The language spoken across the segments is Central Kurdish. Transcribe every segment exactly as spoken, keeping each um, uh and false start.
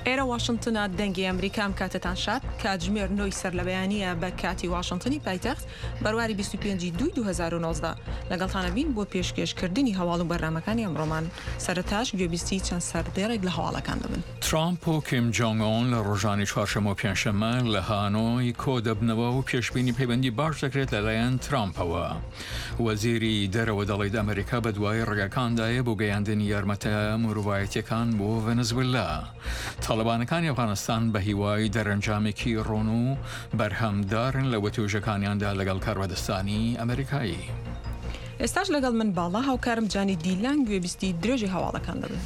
ئێرە واشنگتنە دەنگی ئەمریکام کاتتان شاد کاتژمێر نۆی سەر لە بەیانیە بە کاتی واشنگتنی پایتەخت بەرواری بیست و پێنج دوای دوو هەزار و نۆزدە لەگەڵتانە بین بۆ پێشکەشکردنی هەواڵ و بەرنامەکانی ئەمڕۆمان. سەرەتاش گوێبیستی چەند سەردێڕێک لە هەواڵەکان دەبن. ترامپ و کیم جۆنگ ئۆن لە ڕۆژانی چوارشەممە و پێنجشەممە لە هانۆی کۆ دەبنەوە و پێشبینی پەیوەندی باش دەکرێت لەلایەن ترامپەوە. وەزیری دەرەوە دەڵێت ئەمریکا بە دوای ڕێگەکاندایە بۆ گەیاندنی یارمەتە مرۆڤایەتیەکان بۆ ڤەنزوێلا. تاڵیبانەکانی ئەفغانستان بە هیوای دەرەنجامێکی ڕۆن و بەرهەمدارن لە وەتوێژەکانیاندا لەگەڵ کاربەدەستانی ئەمریکایی. ئێستاش لەگەڵ من باڵا هاوکارم جانی دیلان گوێبیستی درێژی هەواڵەکان دەبن.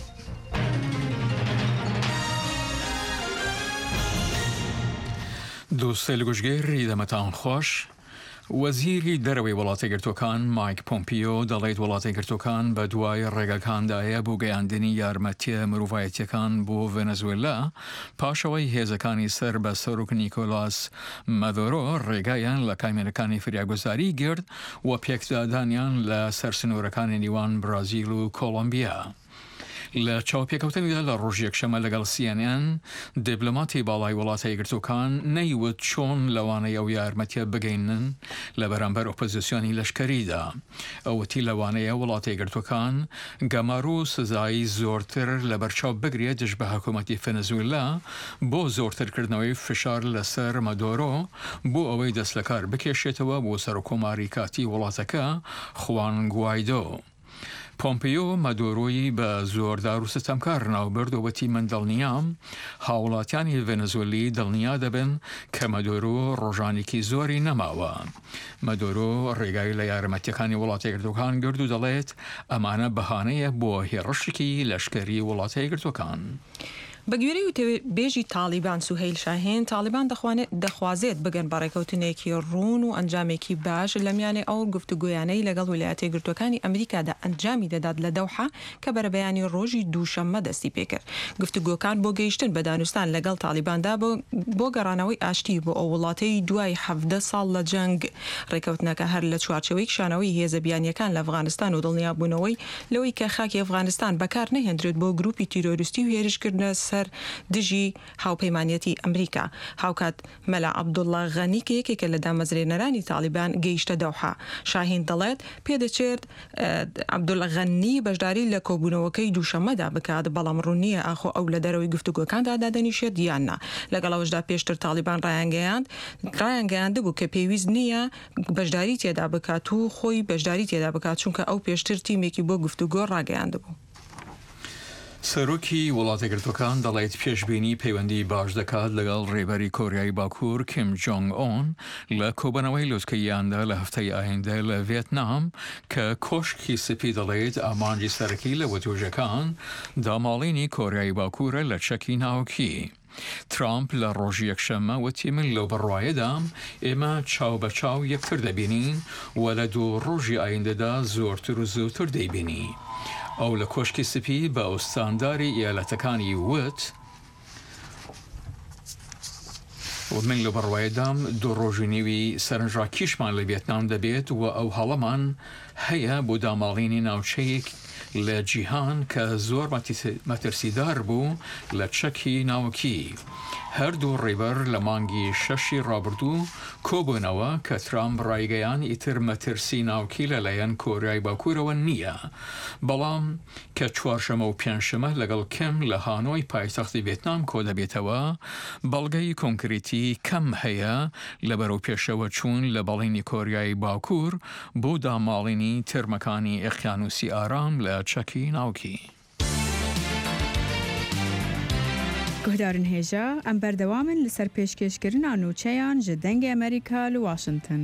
دووسێ لە گوژگەیری دەمەتان خۆش. وەزیری دەرەوەی وڵاتە گرتوەکان مایک پۆمپیۆ دەڵێت وڵاتە گرتوەکان بە دوای ڕێگەکاندایە بۆ گەیاندنی یارمەتیە مرۆڤایەتیەکان بۆ ڤێنزوێلا پاشەوەی هێزەکانی سەر بە سەرۆک نیکۆلاس مادۆرۆ ڕێگایان لە کامیێنەکانی فریاگوزاری گرت و پێکدادانیان لە سەرسنوورەکانی نیوان برازیل و کۆڵۆمبیا. لە چاوپێکەوتنیدا لە ڕۆژ یەکشەمە لەگەڵ سیێنێن دیبلۆماتی باڵای وڵاتە یەکگرتووەکان نەیوت چۆن لەوانەیە ئەو یارمەتیە بگەینن لە بەرامبەر ئۆپۆزیسیۆنی لەشکەریدا. ئەوەتی لەوانەیە وڵاتە یەکگرتووەکان گەمار و سزایی زۆرتر لە بەرچاو بگرێت دژ بە حکوومەتی ڤێنزوێلا بۆ زۆرترکردنەوەی فشار لەسەر مادۆرۆ بۆ ئەوەی دەست لە کار بکێشێتەوە بۆ سەرۆکۆماری کاتی وڵاتەکە خوان گوایدۆ. پۆمپیۆ مادۆرۆی بە زۆردار و ستەمکار ناوبردەوەتی من دڵنیام هاوڵاتیانی ڤێنزوێلی دڵنیا دەبن کە مادۆرۆ ڕۆژانێکی زۆری نەماوە. مادۆرۆ ڕێگای لە یارمەتیەکانی وڵاتە یەکگرتووەکان گرت و دەڵێت ئەمانە بەهانەیە بۆ هێڕشێکی لەشکەری وڵاتە یەکگرتووەکان. بەگوێرەی و بێژی تالیبان سوهەیل شاهین تالیبان دەخوازێت بگەن بەڕێکەوتنێکی ڕوون و ئەنجامێکی باش لە میانێ ئەو گفتوگویانەی لەگەڵ ویلایەتە یەکگرتووەکانی ئەمریکادا ئەنجامی دەدات لە دەوحە کە بەرەبەیانی ڕۆژی دووشەممە دەستی پێکرد. گفتوگۆکان بۆ گەیشتن بە دانوستان لەگەڵ تالیباندا بۆ گەڕانەوەی ئاشتی بۆ ئەو وڵاتەی دوای حەڤدە ساڵ لە جەنگ. ڕێکەوتنەکە هەر لە چوارچەوەی کشانەوەی هێزە بیانیەکان لە ئەفغانستان و دڵنیابوونەوەی لەوەی کە خاکی ئەفغانستان بەکار نەهێنرێت بۆ گروپی تیرۆریستی و هێرشکردنە سەر دژی هاوپەیمانیەتی ئەمریکا. هاوکات مەلا عەبدوڵڵا غەنی کە یەکێکە لە دامەزرێنەرانی تالیبان گەیشتە دەوحە. شاهین دەڵێت پێدەچێت عەبدوڵڵا غەنی بەشداری لە کۆبوونەوەکەی دووشەممەدا بکات بەڵام ڕوونیە ئاخۆ ئەو لە دەرەوەی گفتوگۆکاندا دادەنیشێت یاننا. لەگەڵ ئەوەشدا پێشتر تالیبان ڕایانگەیاند ڕایانگەیاندە بوو کە پێویست نییە بەشداری تێدا بکات و خۆی بەشداری تێدا بکات چونکە ئەو پێشتر تیمێکی بۆ گفتوگۆ ڕاگەیاند بوو. سەرۆکی وڵاتە گرتووەکان دەڵێت پێشبینی پەیوەندی باش دەکات لەگەڵ ڕێبەری کۆریای باکوور کیم جۆنگ ئۆن لە کۆبنەوەی لۆسکەیاندا لە هەفتەی ئایندە لە ڤێتنام کە کۆشکی سپی دەڵێت ئامانجی سەرەکی لە وەتوێژەکان داماڵینی کۆریای باکوورە لە چەکی ناوکی. ترامپ لە ڕۆژی یەکشەممە وتی من لەو بڕواایەدام ئێمە چاو بە چاو یەکتر دەبینین و لە دوو ڕۆژی ئایندەدا زۆرتر و زووتر دەیبینی. ئەو لە کۆشکی سپی بە ئەوستانداری ئیالەتەکانی وت من لە بڕواایەدام دوو ڕۆژی نێوی سەرنجڕاکیشمان لە ڤێتنام دەبێت و ئەو هەڵەمان هەیە بۆ داماڵینی ناوچەیەک لە جیهان کە زۆر مەترسیدار بوو لە چەکی ناوکی. هەردوو ڕێبەر لە مانگی شەشی ڕابردوو کۆبوونەوە کە ترامپ ڕایگەیان ئیتر مەترسی ناوکی لەلایەن کۆریای باکوورەوە نییە. بەڵام کە چوارشەمە و پێنجشەمە لەگەڵ کەم لە هانۆی پایتەختی ڤێتنام کۆ دەبێتەوە بەڵگەی کۆنکریتی کەم هەیە لە بەرەو پێشەوە چوون لە بەڵینی کۆریای باکوور بۆ داماڵینی ترمەکانی ئۆقیانوسی ئارام لە چەکی ناوکی. گۆدارن هێژە ئەم بەردەوامن لەسەر پێشکەشکردنا نوچەیان ji dengê ئەمریکا li Washington.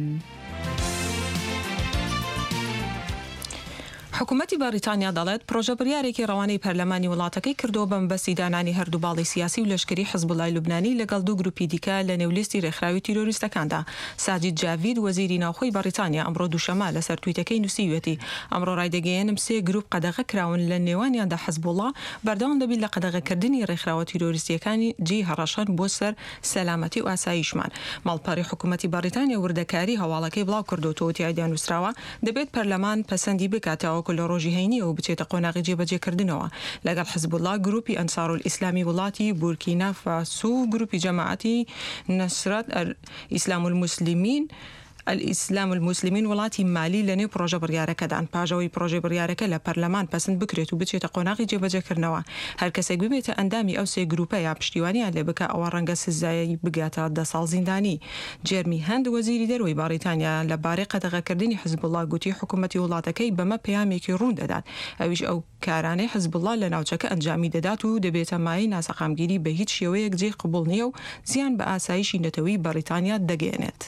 حکوومەتی بەریتانیا دەڵێت پرۆژە بڕیارێکی ڕەوانەی پەرلەمانی وڵاتەکەی کردەوە بە مەبەستی دانانی هەردوو باڵی سیاسی و لەشکری حزبوڵای لوبنانی لەگەڵ دوو گروپی دیکە لە نێولیستی ڕێکخراوی تیرۆریستەکاندا. ساجید جاوید وەزیری ناوخۆی بەریتانیا ئەمڕۆ دووشەمە لەسەر تویتەکەی نووسیوێتی ئەمڕۆ ڕایدەگەیەنم سێ گروپ قەدەغە کراون لە نێوانیاندا حزبوڵا بەردەوام دەبێت لە قەدەغەکردنی ڕێکخراوە تیرۆریستیەکانی جێی هەڕەشان بۆ سەر سەلامەتی و ئاساییشمان. ماڵپەڕی حکوومەتی بەریتانیا وردەکاری هەواڵەکەی بڵاو کردوتەوە تیایدا نووسراوە دەبێت پەرلەمان پەسەندی بکاتەوە لە ڕۆژی هەینی و بچێتە قۆناغی جێبەجێکردنەوە لەگەڵ حزب الله گروپی ئەنسار الئیسلامی وڵاتی بورکینا فاسو و گروپی جەماعەتی نصرت ئیسلام المسلمین الئیسلام المسلمین وڵاتی مالی لەنێو پرۆژە بڕیارەکەدان پاژەوەی پرۆژەی بڕیارەکە لە پەرلەمان پەسەند بکرێت و بچێتە قۆناغی جێبەجێکردنەوە هەر کەسێک ببێتە ئەندامی ئەو سێ گروپە یا پشتیوانیان لێ بکە ئەوە ڕەنگە سزایی بگاتە دە ساڵ زیندانی. جێرمی هەند وەزیری دەرەوەی باریتانیا لەبارەی قەدەغەکردنی حزب الله گوتی حکوومەتی وڵاتەکەی بەمە پەیامێکی ڕوون دەدات ئەویش ئەو کارانەی حزب الله لە ناوچەکە ئەنجامی دەدات و دەبێتە مایەی ناسەقامگیری بە هیچ شێوەیەک جێ قبول نییە و زیان بە ئاسایشی نەتەوەی بەریتانیا دەگەێنێت.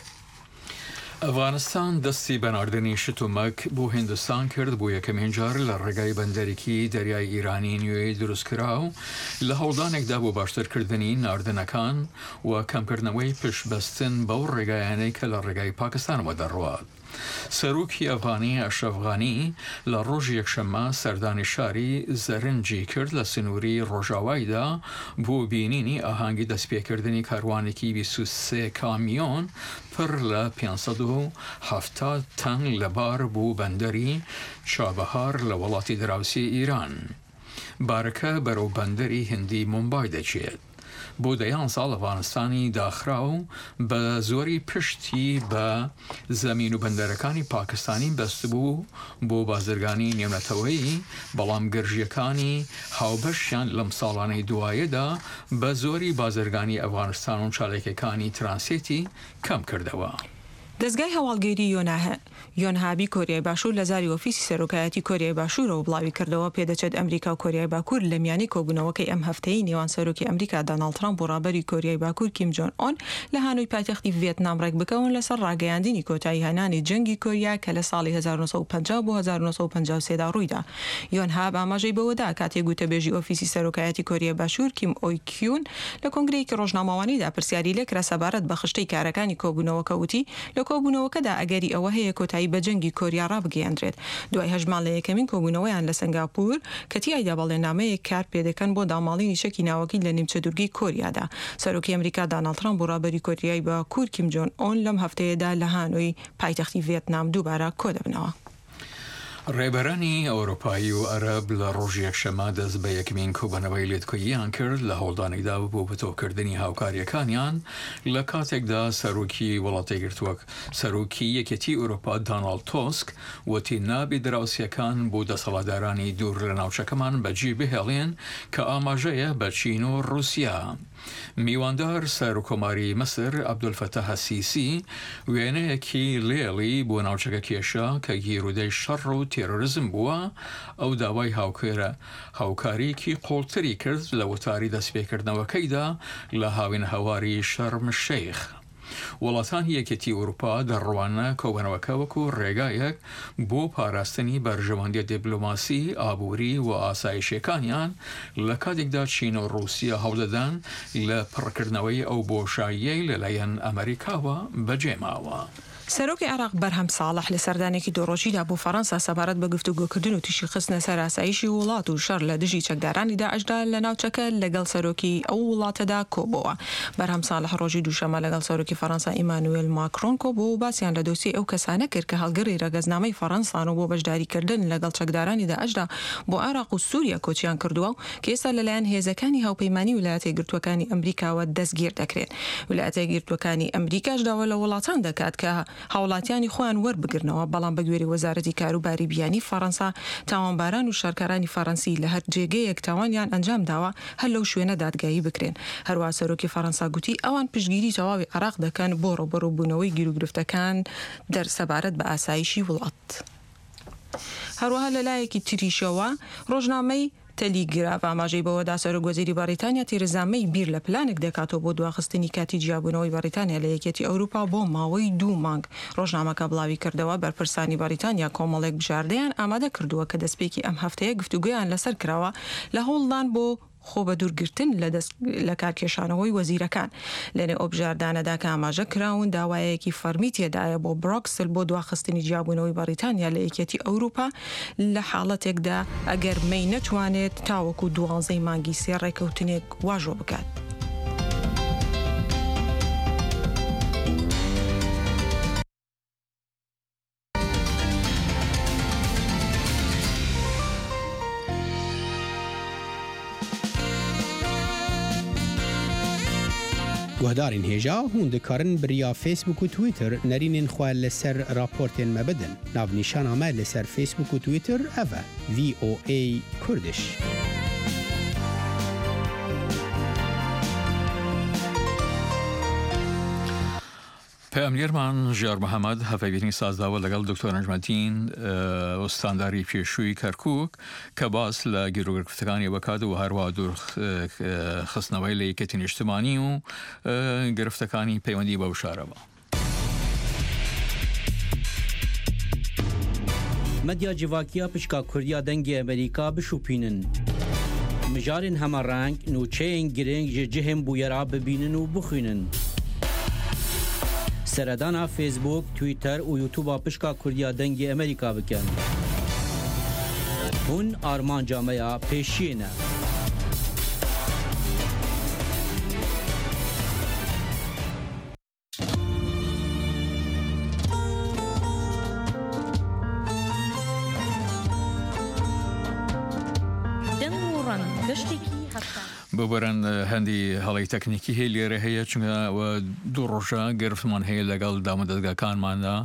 ئەفغانستان دەستی بەناردنی شتومەک بۆ هیندستان کرد بۆ یەکەمین جار لە ڕێگای بەندەرێکی دەریای ئیرانی نوێی دروستکرا و لە هەوڵدانێکدا بۆ باشترکردنی ناردنەکان و کەمکردنەوەی پشتبەستن بەو ڕێگایانەی کە لە ڕێگای پاکستانەوە دەڕوات. سەرۆکی ئەفغانی ئەشرەف غانی لە ڕۆژی یەکشەممە سەردانی شاری زەرنجی کرد لە سنووری ڕۆژاوایدا بۆ بینینی ئاهانگی دەستپێکردنی کاروانێکی بیست و سێ کامیۆن پڕ لە پێنجسەد و هەفتاد تەنگ لەبار بوو بەندەری چابەهار لە وڵاتی دراوسی ئیران. بارەکە بەرەو بەندەری هندی مومبای دەچێت. بۆ دەیان ساڵ ئەفغانستانی داخرا و بە زۆری پشتی بە زەمین و بەندەرەکانی پاکستانی بەستبوو بۆ بازرگانی نێونەتەوەی بەڵام گەرژیەکانی هاوبەشیان لەم ساڵانەی دوایەدا بە زۆری بازرگانی ئەفغانستان و چالاکیەکانی ترانسێتی کەم کردەوە. دەستگای هەواڵگەیری یۆنهابی کۆریای باشوور لە زاری ئۆفیسی سەرۆکایەتی کۆریای باشوورەوە بڵاوی کردەوە پێدەچێت ئەمریکا و کۆریای باکوور لە میانی کۆبوونەوەکەی ئەم هەفتەیە نێوان سەرۆکی ئەمریکا دۆناڵد ترامپ و ڕابەری کۆریای باکوور کیم جۆن ئۆن لە هانۆی پایتەختی ڤێتنام ڕێک بکەون لەسەر ڕاگەیاندنی کۆتایی هەنانی جەنگی کۆریا کە لە ساڵی هەزار و نۆ سەد و پەنجا بۆ هەزار و نۆ سەد و پەنجا و سێ دا ڕوویدا. یۆنهاب ئاماژەی بەوەدا کاتێک گوتەبێژی ئۆفیسی سەرۆکایەتی کۆریای باشوور کیم ئۆی کیون لە کۆنگرەیەکی ڕۆژنامەوانیدا پرسیاری لێکرا سەبارەت بە خشتەی کارەکانی کۆبوونەوەکە وتی لە کۆبوونەوەکەدا ئەگەری ئەوە هەیە کۆتایی بە جەنگی کۆریا ڕابگەیاندرێت. دوای هەژمان لە یەکەمین کۆبوونەوەیان لە سنگاپور کە تیایدا بەڵێنامەیەک کار پێدەکەن بۆ داماڵینی شەکی ناوەکی لە نیمچە دوورگەی کۆریادا. سەرۆکی ئەمریکا دۆناڵد ترامپ و ڕابەری کۆریای باکوور کیم جۆن ئۆن لەم هەفتەیەدا لە هانۆی پایتەختی ڤێتنام دووبارە کۆ دەبنەوە. ڕێبەرانی ئەوروپایی و عەرەب لە ڕۆژی یەکشەممە دەست بە یەکمین کۆبوونەوەی لێتکۆییان کرد لە هەوڵدانێکدا بۆ بەتۆکردنی هاوکاریەکانیان لە کاتێکدا سەرۆکی وڵاتی یەکگرتووە سەرۆکی یەکێتی ئەوروپا دۆناڵد تۆسک وتی نابێت دراوسیەکان بۆ دەسەڵاتدارانی دوور لە ناوچەکەمان بەجێ بهێڵێن کە ئاماژەیە بە چین و رووسیا. میواندار سەرۆکۆماری مەسر عەبدولفەتاح السیسی وێنەیەکی لێڵی بۆ ناوچەکە کێشا کە گیرودەی شەڕ و تێرۆریزم بووە ئەو داوای هاوکێرە هاوکاریکی قوڵتری کرد لە وتاری دەستپێکردنەوەکەیدا لە هاوین هەواری شەرم الشەیخ. وڵاتانی یەکێتی ئەوروپا دەڕوانە کۆبوونەوەکە وەکو ڕێگایەک بۆ پاراستنی بەرژەوەندیە دیپلۆماسی ئابووری و ئاسایشەکانیان لە کاتێکدا چین و رووسیا هەوڵدەدان لە پڕکردنەوەی ئەو بۆشاییەی لەلایەن ئەمریکاوە بەجێماوە. سەرۆکی عێراق بەرهەم ساڵح لە سەردانێکی دۆڕۆژیدا بۆ فەڕەنسا سەبارەت بە گفتوگۆکردن و تووشی خستنە سەر ئاسایشی وڵات و شەڕ لە دژی چەکدارانی داعشدا لە ناوچەکە لەگەڵ سەرۆکی ئەو وڵاتەدا کۆبووە. بەرهەم ساڵح ڕۆژی دووشەمە لەگەڵ سەرۆکی فەڕەنسا ئیمانوێل ماکرۆن کۆبوو و باسییان لە دۆسی ئەو کەسانە کرد کە هەڵگەڕی ڕەگەزنامەی فەڕەنسان و بۆ بەشداریکردن لەگەڵ چەکدارانی داعشدا بۆ عێراق و سووریا کۆچیان کردووە و کە ئێستا لەلایەن هێزەکانی هاوپەیمانی ویلایەتە یەکگرتووەکانی ئەمریکاوە دەستگیر دەکرێت. ویلایەتە یەکگرتووەکانی ئەمریکاش داوا لە وڵاتان دەکات کە هاوڵاتیانی خۆیان وەربگرنەوە بەڵام بە گوێری وەزارەتی کاروباری بیانی فەڕەنسا تاوانباران و شارکارانی فەڕەنسی لە هەر جێگەیەک تاوانیان ئەنجام داوە هەر لەو شوێنە دادگایی بکرێن. هەروە سەرۆکی فەڕەنسا گوتی ئەوان پشتگیری تەواوی عێراق دەکەن بۆ ڕوبەڕووبوونەوەی گیرروگرفتەکان دەرسەبارەت بە ئاسایشی وڵات. هەروەها لەلایەکی تریشەوە ڕۆژنامەی تەلیگراف ئاماژەی بەوەدا سەرۆکوەزیری بەریتانیا تێرەزامەی بیر لە پلانێک دەکاتەوە بۆ دواخستنی کاتی جیابوونەوەی بەریتانیا لە یەکێتی ئەوروپا بۆ ماوەی دوو مانگ. ڕۆژنامەکە بڵاوی کردەوە بەرپرسانی بەریتانیا کۆمەڵێک بژاردەیان ئامادە کردووە کە دەستپێکی ئەم هەفتەیە گفتوگویان لەسەر کراوە لە هەوڵدان بۆ خۆ بە دوورگرتن لە کارکێشانەوەی وەزیرەکان. لەنێ ئۆبژاردانەدا کە ئاماژە کراون داوایەکی فەرمی تێدایە بۆ بڕۆکسل بۆ دواخستنی جیابوونەوەی بەریتانیا لە یەکێتی ئەوروپا لە حاڵەتێکدا ئەگەر مەی نەتوانێت تاوەکو دوازدەی مانگی سێ ڕێکەوتنێک واژۆ بکات. گهدارین هیجا هون دکارن بریا فیسبوک و تویتر نرینین خواه لسر راپورتین مبدن. ناو نیشان آمد لسر فیسبوک و تویتر اوه وی او ای کردش. پاملیرمان جار محمد هفایبینی سازداول لگل دکتر نجمدین استانداری پیشوی کرکوک که باز لگیرو گرفتگانی وکاد و هر وادور خصنوی لیکتین اجتماعی و گرفتگانی پیوندی با وشاره با. مدیا جواکیا پشکا کردیا دنگ امریکا بشوپینن. مجارن همه رنگ نوچه گرنگ جهم بویرا ببینن و بخوینن. سردانا فیسبوک، تویتر و یوتیوب پشکا کردیا دنگ امریکا بکن. هون آرمان جامعه پیشینه. ببرن هندی حالی تکنیکی هیلی رهیه چون و دو روزا گرفت من هی لگال دامدادگاه کان ماندا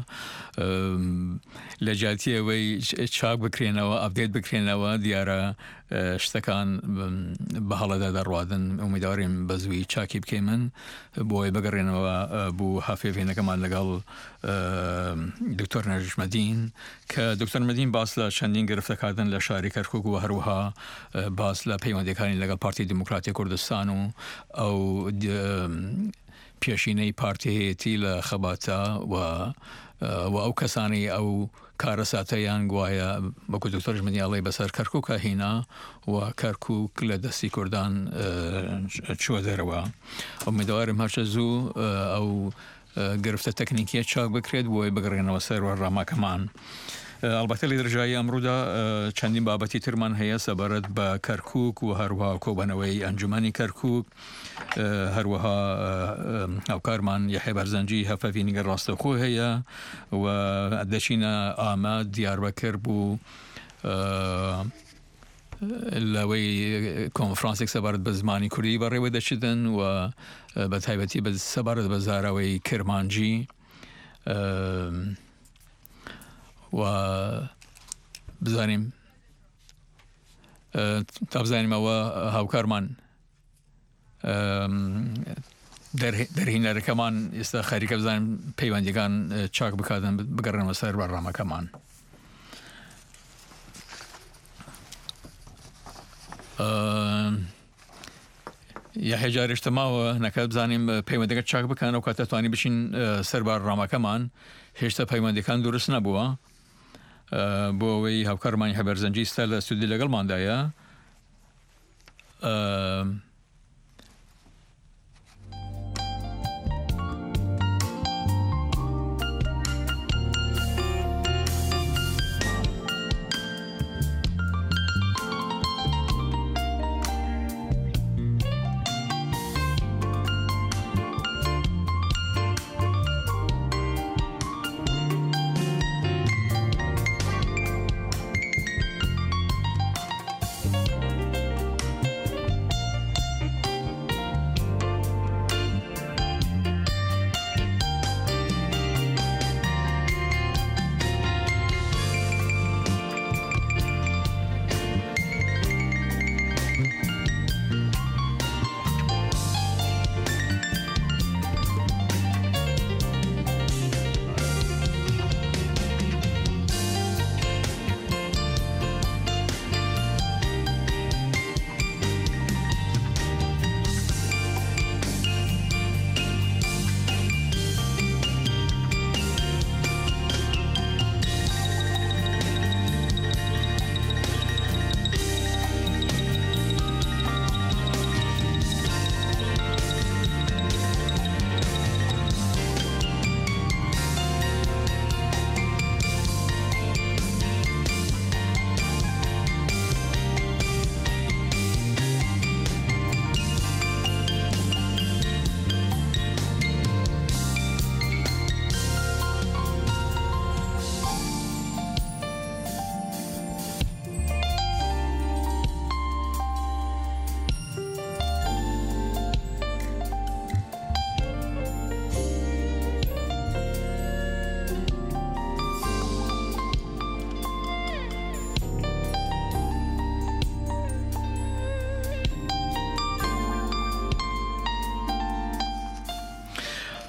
لجاتی وی چاق بکرینه و آپدیت بکرینه و دیاره اشتکان به حال در روادن امیدواریم بزوی چاکی بکیمن بوی بگرینه و بو حافظینه کمان لگال دکتر نجمدین که دکتر نجمدین باصل چندین گرفته کردن لشاری کرکوک و هروها باصل پیوندی کردن لگال پارتی دموکراتی کردستان و پیشینه پارتی هیتی لخباتا و و او کسانی او کارساتیان گوایا بکو دکتر نجمدین الله بسر کرکوک هینا و کرکوک لدستی کردان چو دروا امیدواریم هرچه زو او گرفته تکنیکی چاق بکرید و بگرین و سر و راما کمان. البته لیدر جایی امرودا چندین بابتی ترمان هیا سبارد با کرکوک و هروها کوبانوی انجمنی کرکوک هروها او کارمان یحیی برزنجی هفافینی راست خو هیا و دشینا آماد دیاربکر بو لوی کنفرانسی سبارد بزمانی کردی برای وده شدن و بتایبتی به سبارد بزاروی کرمانجی و بزنیم تابزنیم و هاوکارمان در در هینر کمان است خیلی که بزنیم پیوندگان چاک بکردن بگرن و سر برنامه کمان یا هجار اجتماع و نکات بزنیم پیوندگان چاک بکنن و کات توانی بشین سر برنامه کمان هیچ تا پیوندگان درست نبوده بو وی هاوکارمان یحیی برزنجی استال استودی لگل ماندایا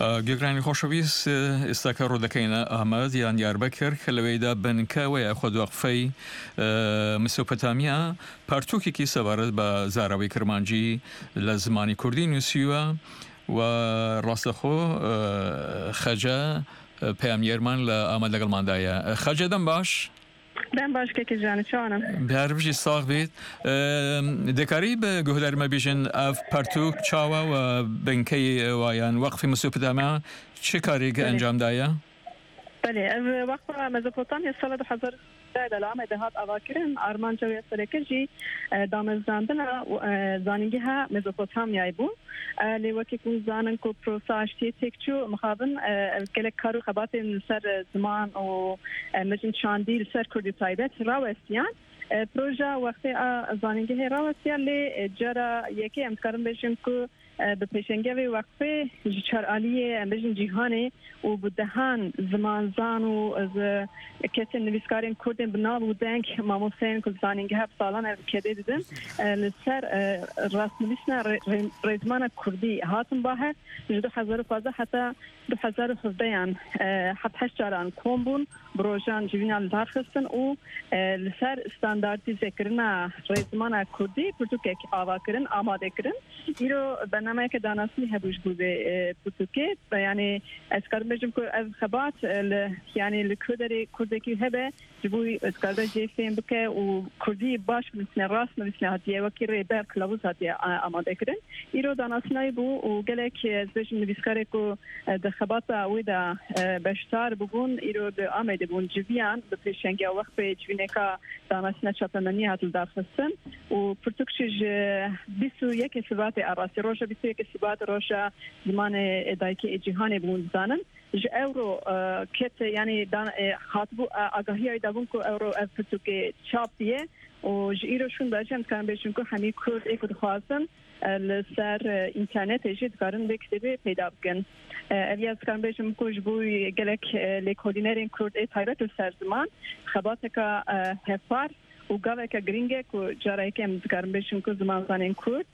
گەگرانی خۆشەویست ئێستاکە ڕوودەکەینە ئامەد یان دیاربەکر کە لەوەیدا بنکەوەیە خۆدوەقفەی مسۆپۆتامیا پارتووکێکی سەبارەت بە زاراوەی کرمانجی لە زمانی کوردی نووسیوە و ڕاستەخۆ خەجە پەیامێرمان لە ئامەد لەگەڵماندایە. خەجە دەم باش؟ دەم باش کێکی ژیانی چۆنە؟ بەهەربژی ساغ بێت. دەکاری بە گوهدارمە بێژن ئەف پەرتووک چاوە و بنکەی وایان وەقفی مسۆپۆتامیا چه کارێک ئەنجامدایە؟ بەێ وەقفە مەزۆپۆتامیا ساڵە دو حەزار لەلامە دەهات ئاواکردن ئارمانجەوێ سەرەکەژی دامەزاندنە زانینگەها مەزۆپۆتامیای بوو لێ وەکێکون زانن کو پرۆساشتی تێکچوو مخابن gelek کار و خەباتên سەر زمان و مجن چاندی سەر کوردی تایبەت ڕاوەستیان پروژه وقتی زانینگەهی ڕاوەستیان لێ جارە یەکێ ئەم دikarin bêjin ku bi pêşengevê wexfê ji çaraliyê em bêjin cîhanê û bi dehan zimanzan û kesên nivîskarên Kurdên bi nav û deng mamosteyên ku zanîngeha salan ev kedê didin li ser rastnivîsina rêzmana Kurdî hatin baher ji du hezar û panzdeh heta du hezar û hevdeyan heft heşt caran kom bûn bi rojan civîna li dar xistin û li ser standardîzekirina rêzmana Kurdî pirtûkek avakirin amadekirin îro برنامه دانستی هبوش بوده پرتوکه یعنی از کارم بجم که از خبات یعنی لکردی کردی که هبه جبوی از کارده جیفیم بکه و کردی باش مثل راست مثل هدیه و کی ریبر کلاوز هدیه آماده کردن ایرو دانستی بو و گله که از بجم نویسکاری که در خبات ویدا بشتار بگون ایرو در آمده بون جویان به پیشنگی وقت به جوینه که دانستی چپمنی هاتل دارستن و پرتوکش بیست و یک سبات عراسی روشه بیست و یک سبات روشه زمان دایکی جهانی بون زنن ج اورو کت یعنی دان خاطبو آگاهی ای دابون کو اورو از پرتوکه چاپیه و ج ایروشون باجم کارم بهشون که همین کرد اکو خواستن لسر اینترنت اجید کارن بکتبه پیدا بکن اویاز کارم بهشون که جبوی گلک لیکودینرین کرد ای تایرت سر زمان خبات که هفار و گاوه که گرینگه که جارایی که کارم بهشون که زمان زنین کرد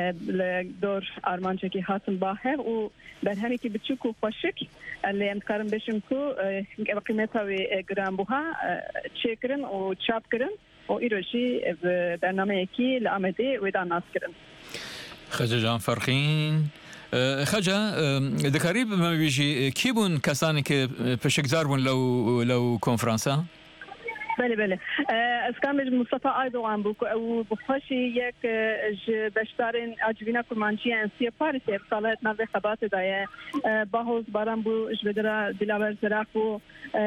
دور آرمانچه که حاصل باهر و بر همی که بچوک و خوشک اللي امکارم بشم کو قیمتا و گرام بوها چکرن و چاپ کرن و ایروشی برنامه کی لآمده و داناس کرن. خجا جان فرخین خجا دکاری بما بیجی کی بون کسانی که پشکدار بون لو لو کنفرانسا؟ بله بله از کامل مصطفی ایدوغان بو او بخشی یک بشتارین اجوینا کرمانچی انسی پاریس افصالات نو خبات دایه باهوز باران بو جبدرا دلاور زراق بو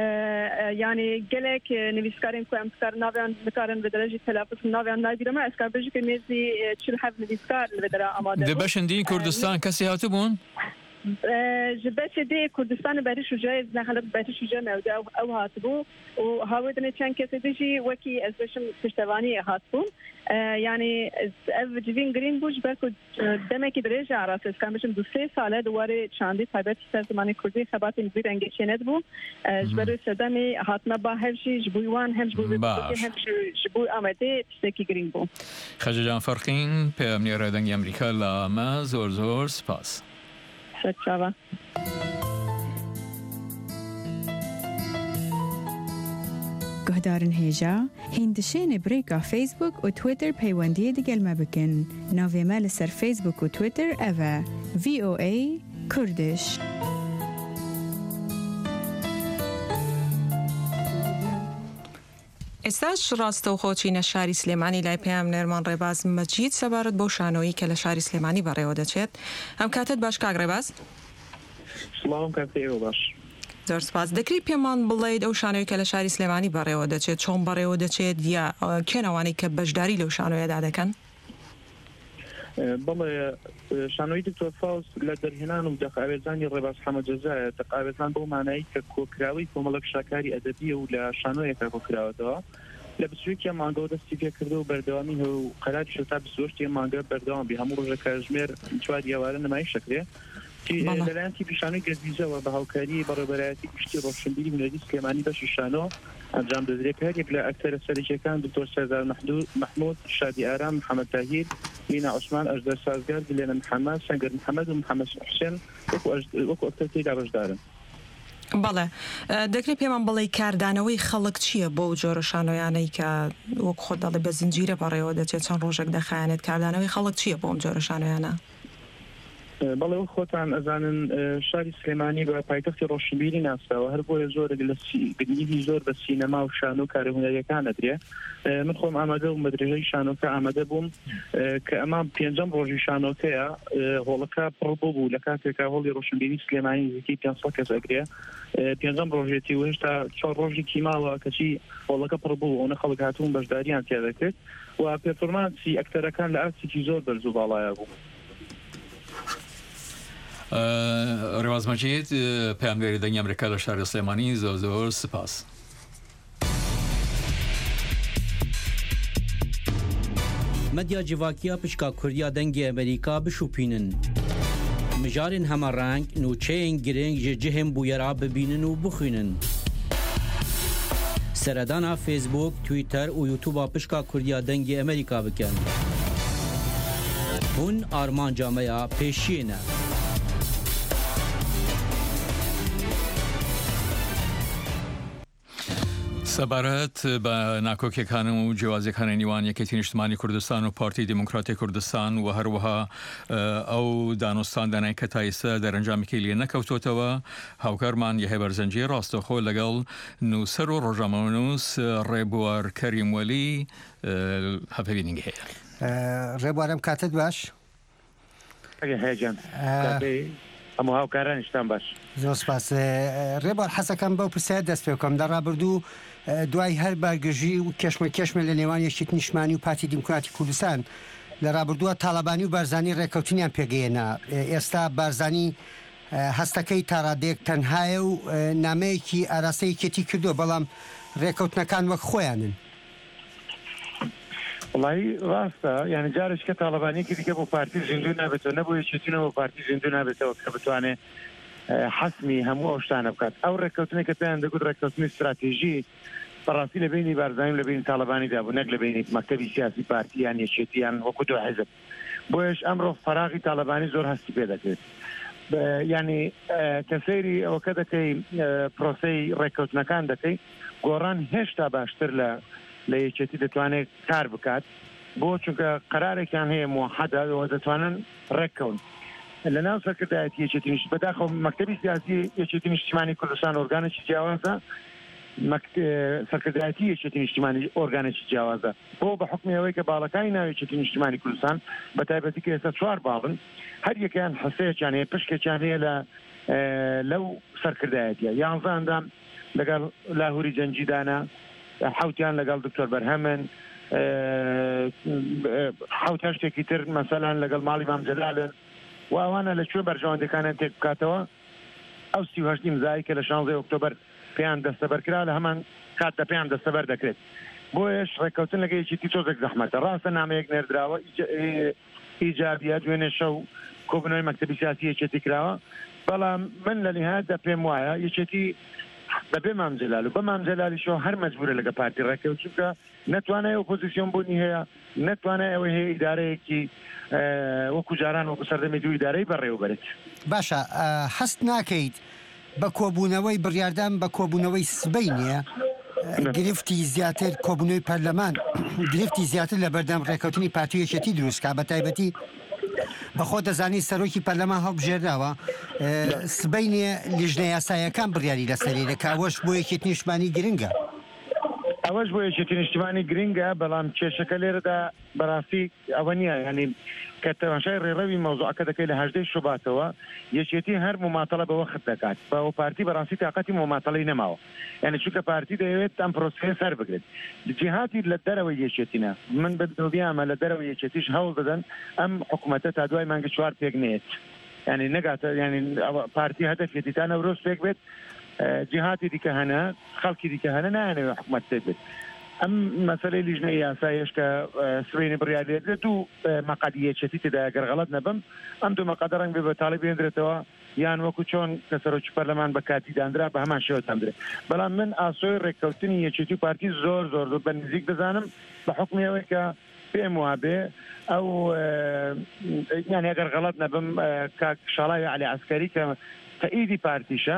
یعنی گلک نویسکارین کو امسکار نویان بکارن به درجه تلافظ نویان نایدیرم از کاربجی که میزی چل هفت نویسکار لبدرا آماده ده بشندی کردستان کسی هاتو بون؟ جبت دی کردستان برای شجاع نخالد برای شجاع موده او هاتبو و هاودن چند کسی دیجی وکی از بشم پشتوانی هاتبون یعنی از جوین گرین بوج برکو دمه که درجه عراس است کم بشم دو سه ساله دواره چندی تایبت سر زمان کردی خبات نزیر انگیشنت بو جبرو سدمی هاتنا با هرشی جبویوان هم جبوی هم جبوی آمده تشتکی گرین بو. خجا جان فرخین پیامنی دنگ امریکا لامه زور زور سپاس. شکر. گهدارن هیجا هندشین بریکا فیسبوک و تویتر پیوندی دیگل مبکن ناوی مال سر فیسبوک و تویتر اوه وی او ای کردش. استاش راستو خوچین شاری سلیمانی لای پیام نرمان ریباز مجید سبارت بو شانویی که لشاری سلیمانی برای اوده چید هم کاتت باش که ریباز؟ سلام کاتی او باش زۆر سپاس. دەکری پێمان بڵێیت ئەو شانۆی کە لە شاری سلێمانی بەڕێوە دەچێت چۆن بەڕێوە دەچێت یا کێنەوانی کە بەشداری لەو شانۆیەدا دەکەن؟ بەڵێ شانۆی دکتۆر فاوز لە دەرهێنان و دەقاوێزانی ڕێباز حەمە جەزایە دەقاوێزان بۆ مانایی کە کۆکراوی کۆمەڵە پیشاکاری ئەدەبیە و لە شانۆیەکە کۆکراوەتەوە لە بچووکیان مانگەوە دەستی پێ کردو و بەردەوامی هەیە و قەراتی شتا بیست مانگە بەردەوام بێ هەموو ڕۆژە کاتژمێر چوار دیوارە نمایش دەکرێت لەلایەن پیشانەی گەردیزەوە بە هاوکاری بەڕێوەبەرایەتی گشتی ڕۆشنبیری هونەری سلێمانی بەشی شانۆ ئەنجام دەدرێت کە هەرێک لە ئەکتەرە سەرکیەکان دکتۆر سەردار محمود، شادی ئارام، محەممەد تاهیر، مینا عوسمان، ئەژدەر سازگار، گلێنە محەممەد، سەنگەر محەممەد و محەممەد حوسێن وەکو ئەکتەر تێدا بەشدارن. بەڵێ دەکرێت پێمان بڵێ کاردانەوەی خەڵک چییە بۆ جۆرە شانۆیانەی کە وەک خۆ دەڵێ بە زنجیرە بەڕێوە دەچێت چەند ڕۆژێک دەخایەنێت کاردانەوەی خەڵک چییە بۆ ئەم جۆرە شانۆیانە؟ بەڵێ خۆتان ئەزانن شاری سلێمانی بە پایتەختی ڕۆشنبیری ناساوە، هەر بۆیە زۆر لە گرنگی زۆر بە سینەما و شانۆ کارە هونەریەکان دەدرێ. من خۆم ئامادە و بەدرێژەی شانۆکە ئامادە بووم کە ئەمە پێنجەم ڕۆژی شانۆکەیە هۆڵەکە پڕ بوو لە کاتێکا هۆڵی ڕۆشنبیری سلێمانی نزیکی پێنجسەد کەس ئەگرێ. پێنجەم ڕۆژێتی و هێشتا چوار ڕۆژی کیماوە کەچی هۆڵەکە پڕ بوو ئەوە خەڵک هاتوون بەشداریان تێدەکرد و پێرفۆرمانسی ئەکتەرەکان لە ئارسێکی زۆر بەرز و باڵایە بوو. ڕێواز مەجید پەیامبەری دەنگی ئەمریکا لە شاری سلێمانی زۆر زۆر سپاس. مەدیا جیڤاکیە پشکا کوردیا دەنگی ئەمریکا بشوپینن. مژارên hemareng nûçeyên girêng ji cihên bûyera bibînin û bixwînin. Seredana Facebook, Twitter û YouTube'a pişka Kurdiya dengê Amerîka bikin. Hûn armanca me ya pêşiyê ne. سەبارەت بە ناکۆکیەکانم و جیاوازیەکانی نێوان یەکێتی نیشتمانی کوردستان و پارتی دموکراتی کوردستان و هەروەها ئەو دانوستاندانای کە تا ئێستا دەرەنجامێکی لێ نەکەوتۆتەوە، هاوکارمان یەحیە بەرزەنجی ڕاستەوخۆ لەگەڵ نووسەر و ڕۆژنامەنووس ڕێبوار کەریموەلی هەپەبینینگی هەیە. ڕێبوارم کاتت باش؟ هەیەجان هەموو هاوکارانیشتان باش. زۆر سپاس. ڕێبوار حەزەکەم بەو پرسیار دەست پێ بکەم. دەڕابردوو دوای هەر بارگەژی و کێشمە کێشمە لە نێوان یەکێتی نیشتمانی و پارتی دیموکراتی کوردستان لە ڕابردووە تاڵەبانی و بارزانی ڕێکەوتنیان پێگەیەنە. ئێستا بارزانی هەستەکەی تاڕادێک تەنهایە و نامەیەکی ئاراستەی یەکێتی کردووە، بەڵام ڕێکەوتنەکان وەک خۆیانن. وڵی ڕاستە، یعنی جارش کە تاڵەبانێکی دیکە بۆ پارتی زیندوو نابێتەوە، نەبوو یەکێتیەوە بۆ پارتی زیندوو نابێتەوە کە بتوانێت حەسمی هەموو ئەو شتانە بکات. ئەو ڕێکەوتنێک کە پێیان دەگوت ڕێکەوتنی استراتیژی بەڕاستی لە بینی بارزانی لە بینی تاڵەبانیدا بوو، نەک لە بینی مەکتەبی سیاسی پارتیان یەکێتیان وەکو دو حیزب. بۆیش ئەمڕۆ فەراغی تاڵەبانی زۆر هەستی پێ دەکرێت. یعنی کە سەیری ئەوەکە دەکەی پرۆسەی ڕێکەوتنەکان دەکەی، گۆڕان هێشتا باشتر لە لە یەکێتی دەتوانێت کار بکات، بۆ چونکە قەرارێکیان هەیە موحەدە و دەتوانن ڕێککەون لە ناو سەرکردایەتی یەکێتی نیشت بەداخەو مەکتەبی سیاسی یەکێتی نیشتیمانی کوردستان ئۆرگانێکی جیاوازە، سەرکردایەتی یەکێتی نیشتیمانی ئۆرگانێکی جیاوازە، بۆ بە حکمی ئەوەی کە باڵەکانی ناو یەکێتی نیشتیمانی کوردستان بە تایبەتی کە ئێستا چوار باڵن، هەر یەکیان حسەیەکیان هەیە، پشکێکیان هەیە لە لەو سەرکردایەتیە. یانزەندام لەگەڵ لاهوری جەنجیدانە، حوتیان لەگەڵ دکتۆر بەرهەمن، حوت هەشتێکی تر مەسەلەن لەگەڵ ماڵی مام جەلالن و ئەوانە لەکوێ بەرژەوەندەکانیان تێک بکاتەوە. ئەو سی و هەشتی مزایی کە لە شانزەی ئۆکتۆبەر پێیان دەستەبەرکرا لە هەمان کاتدا پێیان دەستەبەر دەکرێت. بۆیش ڕێکەوتن لەگە یەکێتی تۆزێک زەحمەتە. ڕاستە نامەیەک نێردراوە ئیجابیە، دوێنێ شەو کۆبنەوەی مەکتەبی سیاسی یەکێتی کراوە، بەڵام من لە نهایەتدا پێم وایە یەکێتی بەبێ مام جەلال و بە مام جەلالیشەوە هەر مەجبورە لەگە پارتی ڕێکەوت، چونکە نەتوانای ئۆپۆزیسیۆن بوونی هەیە، نەتوانای ئەوەی هەیە ئیدارەیەکی وەکو جاران وەکو سەردەمی دوو ئیدارەی بەڕێوەبەرێت. باشە، هەست ناکەیت بە کۆبوونەوەی بڕیاردان بە کۆبوونەوەی سبەی نییە، گرفتی زیاتر کۆبوونەوەی پەرلەمان گرفتی زیاتر لە بەردەم ڕێکەوتنی پارتی یەکێتی دروستکا، بە تایبەتی بەخۆ دەزانی سەرۆکی پەرلەمان هەڵبژێرداوە سبەی نییە لیژنە یاساییەکان بڕیاری لەسەری دەکا. ئەوەش بۆ یەکێتی نیشتیمانی گرنگە. ئەوەش بۆ یەکێتی نیشتیمانی گرنگە، بەڵام کێشەکە لێرەدا بەڕاستی ئەوە نییە. ینی کە تەماشای ڕێڕەوی مەوزوعەکە دەکەی لە هەژدەی شوباتەوە، یەکێتی هەر مماتەڵە بە وەخت دەکات، بە ئەو پارتی بەڕاستی تااقەتی مماتەڵەی نەماوە. یعنی چونکە پارتی دەیەوێت ئەم پرۆسەیە سەر بگرێت. جیهاتی لە دەرەوەی یەکێتینە، من بەدڵنیامە لە دەرەوەی یەکێتیش هەوڵ دەدەن ئەم حکوومەتە تا دوای مانگی چوار پێک نێت، ینی نەگاتە، ینی پارتی هەدەفێتی تا نەورۆز پێک بێت. جیهاتی دیکە هەنە، خەڵکی دیکە هەنە نایەنەوێت حکوومەت پێک بێت. ئەم مەسەلەی لیژنەی یاسایش کە سبەینی بڕیاردێت دوو مەقادیەچێتی تێدا گەر غەڵەت نەبم ئەم دوو مەقادە ڕەنگ بێ بە تاڵی بێنرێتەوە یان وەکو چۆن کە سەرۆکی پەرلەمان بە کاتی دانرا بە هەمان شێوە دەندرێت بەڵام من ئاسۆی ڕێککەوتنی یەکێتی و پارتی زۆر زۆر زۆر بە نزیک دەزانم بە حکمی ئەوەی کە پێم وابێ ئەو یان ئەگەر غەڵەت نەبم کاک شاڵاوی عەلی عەسکەری کە تەئیدی پارتیشە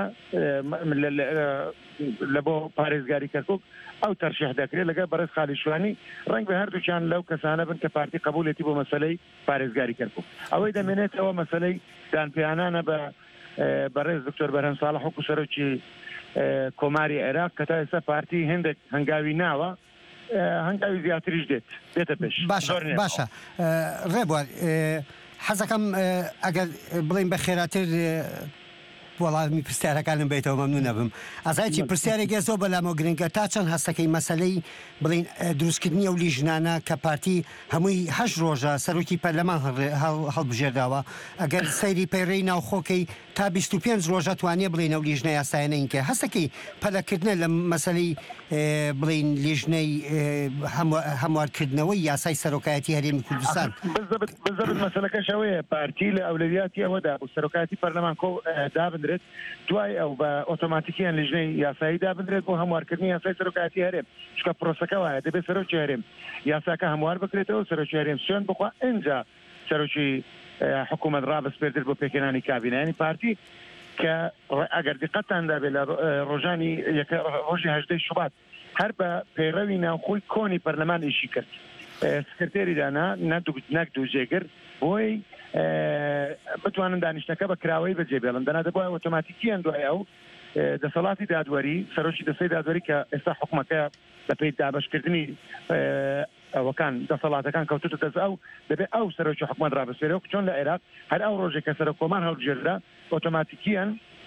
لە بۆ پارێزگاری کەرکووک ئەو تەرشیح دەکرێت لەگەڵ بەڕێز خالیشوانی ڕەنگ بە هەردووچیان لەو کەسانە بن کە پارتی قبولێتی بۆ مەسەلەی پارێزگاری کەرکووک ئەوەی دەمێنێتەوە مەسەلەی دانپێیانانە بە بەڕێز دکتۆر بەرهەم ساڵح وەکو سەرۆکی کۆماری عێراق کە تا ئێستا پارتی هێندێک هەنگاوی ناوە هەنگاوی زیاتریش دێت دێتە پێش باشە باشە ڕێبوار حەزەکەم ئەگەر بڵین بە خێراتر وەڵامی پرسیارەکانم بێتەوە مەمنوو نەبم ئازایکی پرسیارێکی زۆر بەلامەوە گرنگە تا چەند هەستەکەی مەسەلەی بڵین دروستکردنی ئەو لیژنانە کە پارتی هەمووی هەشت ڕۆژە سەرۆکی پەرلەمان هەڵبژێرداوە ئەگەر سەیری پەیڕەی ناوخۆکەی تا بیست و پێنج ڕۆژە توانێ بڵین ئەو لیژنە یاسایانەین کە هەستەکەی پەلەکردنە لە مەسەلەی بڵین لیژنەی هەموارکردنەوەی یاسای سەرۆکایەتی هەرێمی کوردستان بزەبت مەسەلەکەش ئەوەیە پارتی لە ئەولەویاتی ئەوەدا و سەرۆکایەتی پەرلەمان کۆ دابدرێت دوای ئەو بە ئۆتۆماتیکیان لیژنەی یاسایی دابدرێت بۆ هەموارکردنی یاسای سەرۆکایەتی هەرێم چکە پرۆسەکە وایە دەبێت سەرۆکی هەرێم یاساکە هەموار بکرێتەوە سەرۆکی هەرێم سوێن بخوا ئینجا سەرۆکی حکوومەت ڕابەسپێردر بۆ پێکەنانی کابینە ینی پارتی کە ئەگەر دیقەتاندا بێت لە ڕۆژانی ڕۆژی هەژدەی شوبات هەر بە پەیڕەوی ناوخۆی کۆنی پەرلەمان ئیشی کرد سکرتێری دانا نەک دوو جێگر بۆی بتوانن دانیشتەکە بە کراوەی بەجێبێڵن دەنا دەبووە ئۆتۆماتیکیان دوای ئەو دەسەڵاتی دادوەری سەرۆکی دەسەی دادوەری کە ئێستا حکومەکە بەپێی دابەشکردنی ئەوەکان دەسەڵاتەکان کەوتوتە دەست ئەو دەبێت ئەو سەرۆکی حکومەت ڕابەسپێرەوە چۆن لە عێراق هەر ئەو ڕۆژێک کە سەرۆک کۆمان هەڵبژێردرا ئۆتۆماتیکیان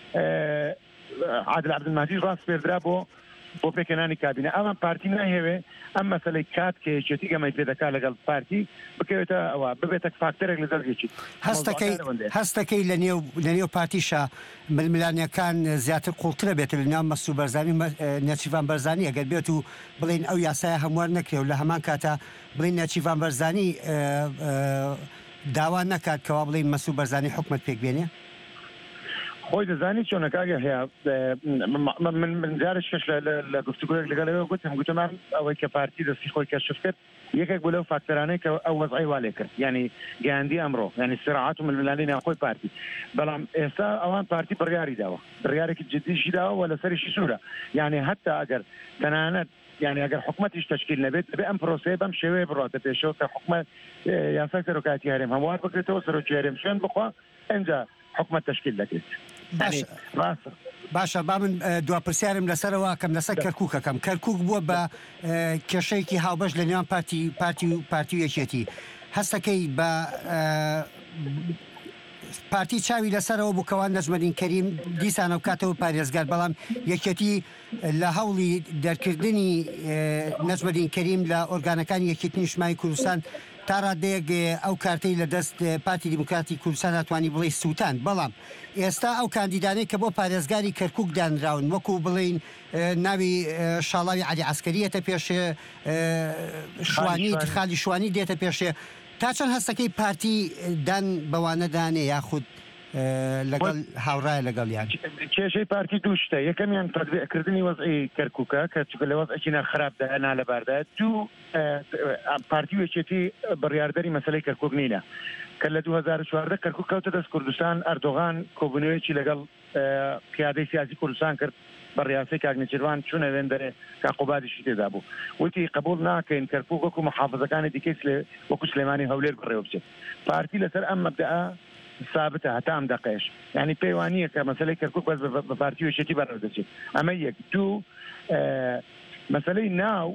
عادل عەبدولماجید ڕاستپێردرا بۆ بۆ پێکەنانی کابینە ئەمان پارتی ناهێوێ ئەم مەسەلەی کات کە یەکێتی گەمەی پێدەکات لەگەڵ پارتی بکەوێتە ئەوە ببێتە فاکتەرێک لەسەر یەکێتی هەستەکەی لە نێو لە نێو پارتیشە ململانیەکان زیاتر قوڵترە بێت لە ناو مەسوود بەرزانی نەچیڤان بەرزانی ئەگەر بێت و بڵین ئەو یاسایە هەموار نەکرێ و لە هەمان کاتە بڵین نەچیڤان بەرزانی داوا نەکات کەوا بڵین مەسوود بەرزانی حکومەت پێک بێنێ خۆی دەزانی چۆنەکاگە هەیە من جارش کەش لە گفتوگویەک لەگەڵەوە گوتم گوتمان ئەوەی کە پارتی دەستی خۆی کەشف کرد یەکێک بۆ لەو فاکتەرانەی کە ئەو وەزعی وا لێ کرد ینی گەیاندی ئەمڕۆ ینی سرعات و ململانی ناوخۆی پارتی بەڵام ئێستا ئەوان پارتی بڕیاری داوە بڕیارێکی جدیشی داوە و لەسەریشی سوورە یعنی هەتا ئەگەر تەنانەت يعني اگر حکومتش تشکیل نبید به ام پروسه بم شوی براته پیشو که حکومت یاسای سرکاتی هرم هموار بکرده و سرچ هرم شون بخوا اینجا حکومت تشکیل دکید باش باشە با من دوا پرسیارم لەسەرەوە کەم لەسەر کەرکووکەکەم کەرکووک بووە بە کێشەیەکی هاوبەش لە نێوان پارتی پارتی و پارتی و یەکێتی هەستەکەی بە پارتی چاوی لەسەرەوە بوو کەوان نەجمەدین کەریم دیسانە و کاتەوە پارێزگار بەڵام یەکێتی لە هەوڵی دەرکردنی نەجمەدین کەریم لە ئۆرگانەکانی یەکێتی نیشتیمانی کوردستان تا ڕادەیەک ئەو کارتەی لە دەست پارتی دیموکراتی کوردستان ناتوانانی بڵێ سووتان بەڵام ئێستا ئەو کاندیدانەی کە بۆ پارێزگاری کەرکووک دانراون وەکو بڵین ناوی شاڵاوی عەلی عەسکەریەتە پێشێ شوانی خالی شوانی دێتە پێشێ تا چەند هەستەکەی پارتی دان بەوانە دانێ یاخود لەگەڵ هاوڕایە لەگەڵیان کێشەی پارتی دوو شتە یەکەمیان تەطبیقکردنی وەزعی کەرکووکە کە چونکە لە وەزعێکی ناخراپدا نالەباردا دوو پارتی و یەکێتی بڕیاردەری مەسەلەی کەرکووک نینە کە لە دوو هەزار و چواردە کەرکووک کەوتە دەست کوردستان ئەردۆغان کۆبوونەوەیەکی لەگەڵ پیادەی سیاسی کوردستان کرد بە ڕیاسەی کاک نێچیروان چوونە وێندەرێ کاقوبادیشی تێدا بوو وتی قبول ناکەین کەرکووک وەکو محافزەکانی دیکەی وەکو سلێمانی هەولێر بڕێوە بچێت پارتی لەسەر ئەم مەبدەئە ثابتە هەتا ئەم دەقەیەش یعنی پەیوانییە کە مەسەلەی کەرکووک بەس بە پارتی و یەکێتی بەڕێوەدەچێت ئەمە یەک دوو مەسەلەی ناو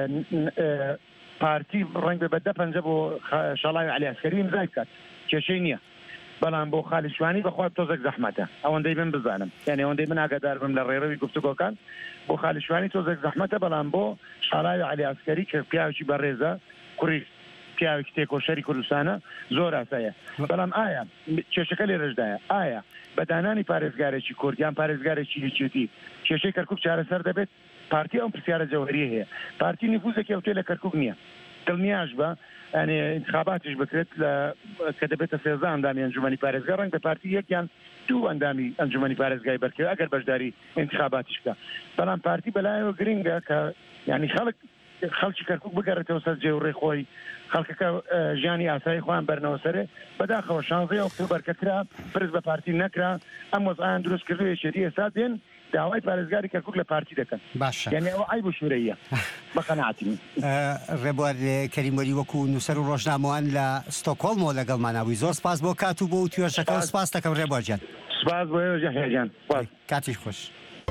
پارتی ڕەنگ بە بەدە پەنجە بۆ شاڵاوی عەلی عەسکەری ئیمزای بکات کێشەی نییە بەڵام بۆ خالی شوانی بەخوا تۆزێک زەحمەتە ئەوەندەی من بزانم یعنی ئەوەندەی من ئاگادار بم لە ڕێڕەوی گفتوگۆکان بۆ خالی شوانی تۆزێک زەحمەتە بەڵام بۆ شاڵاوی عەلی عەسکەری کە پیاوێکی بەڕێزە کوڕی پیاوێکی تێکۆشەری کوردستانە زۆر ئاسایە بەڵام ئایا کێشەکە لێرەشدایە ئایا بەدانانی پارێزگارێکی کورد یان پارێزگارێکی یەکێتی کێشەی کەرکووک چارەسەر دەبێت پارتی ئەم پرسیارە جەوهەریە هەیە پارتی نفوزێکی ئەوتێ لە کەرکووک نییە دڵنیاش بە ئەنێ انتخاباتیش بکرێت لە کە دەبێتە سێزدە ئەندامی ئەنجومەنی پارێزگا ڕەنگە پارتی یەکیان دوو ئەندامی ئەنجومەنی پارێزگای بەرکەوێت ئەگەر بەشداری انتخاباتیش بکە بەڵام پارتی بەلایەوە گرنگە کە یعنی خەڵک خەڵکی کەرکووک بگەڕێتەوە سەر جێوڕێی خۆی خەڵکەکە ژیانی ئاسایی خۆیان بەرنەوە سەرێ بەداخەوە شانزەی ئۆکتۆبەر کە کرا پرس بە پارتی نەکرا ئەم وەزعیان دروست کردو یەکێتی ئێستا دێن داوای پارێزگاری کەرکووک لە پارتی دەکەن باشە یعنی ئەوە ئای بۆ شوورەیە بە قەناعەتی ڕێبوار کەریموەری وەکو نووسەر و ڕۆژنامەوان لە ستۆکۆڵمەوە لەگەڵماناوی زۆر سپاس بۆ کات و بۆ توێژەکە سپاس دەکەم ڕێبوار گیان سپاس بۆ ئێوە هێجان کاتیش خۆش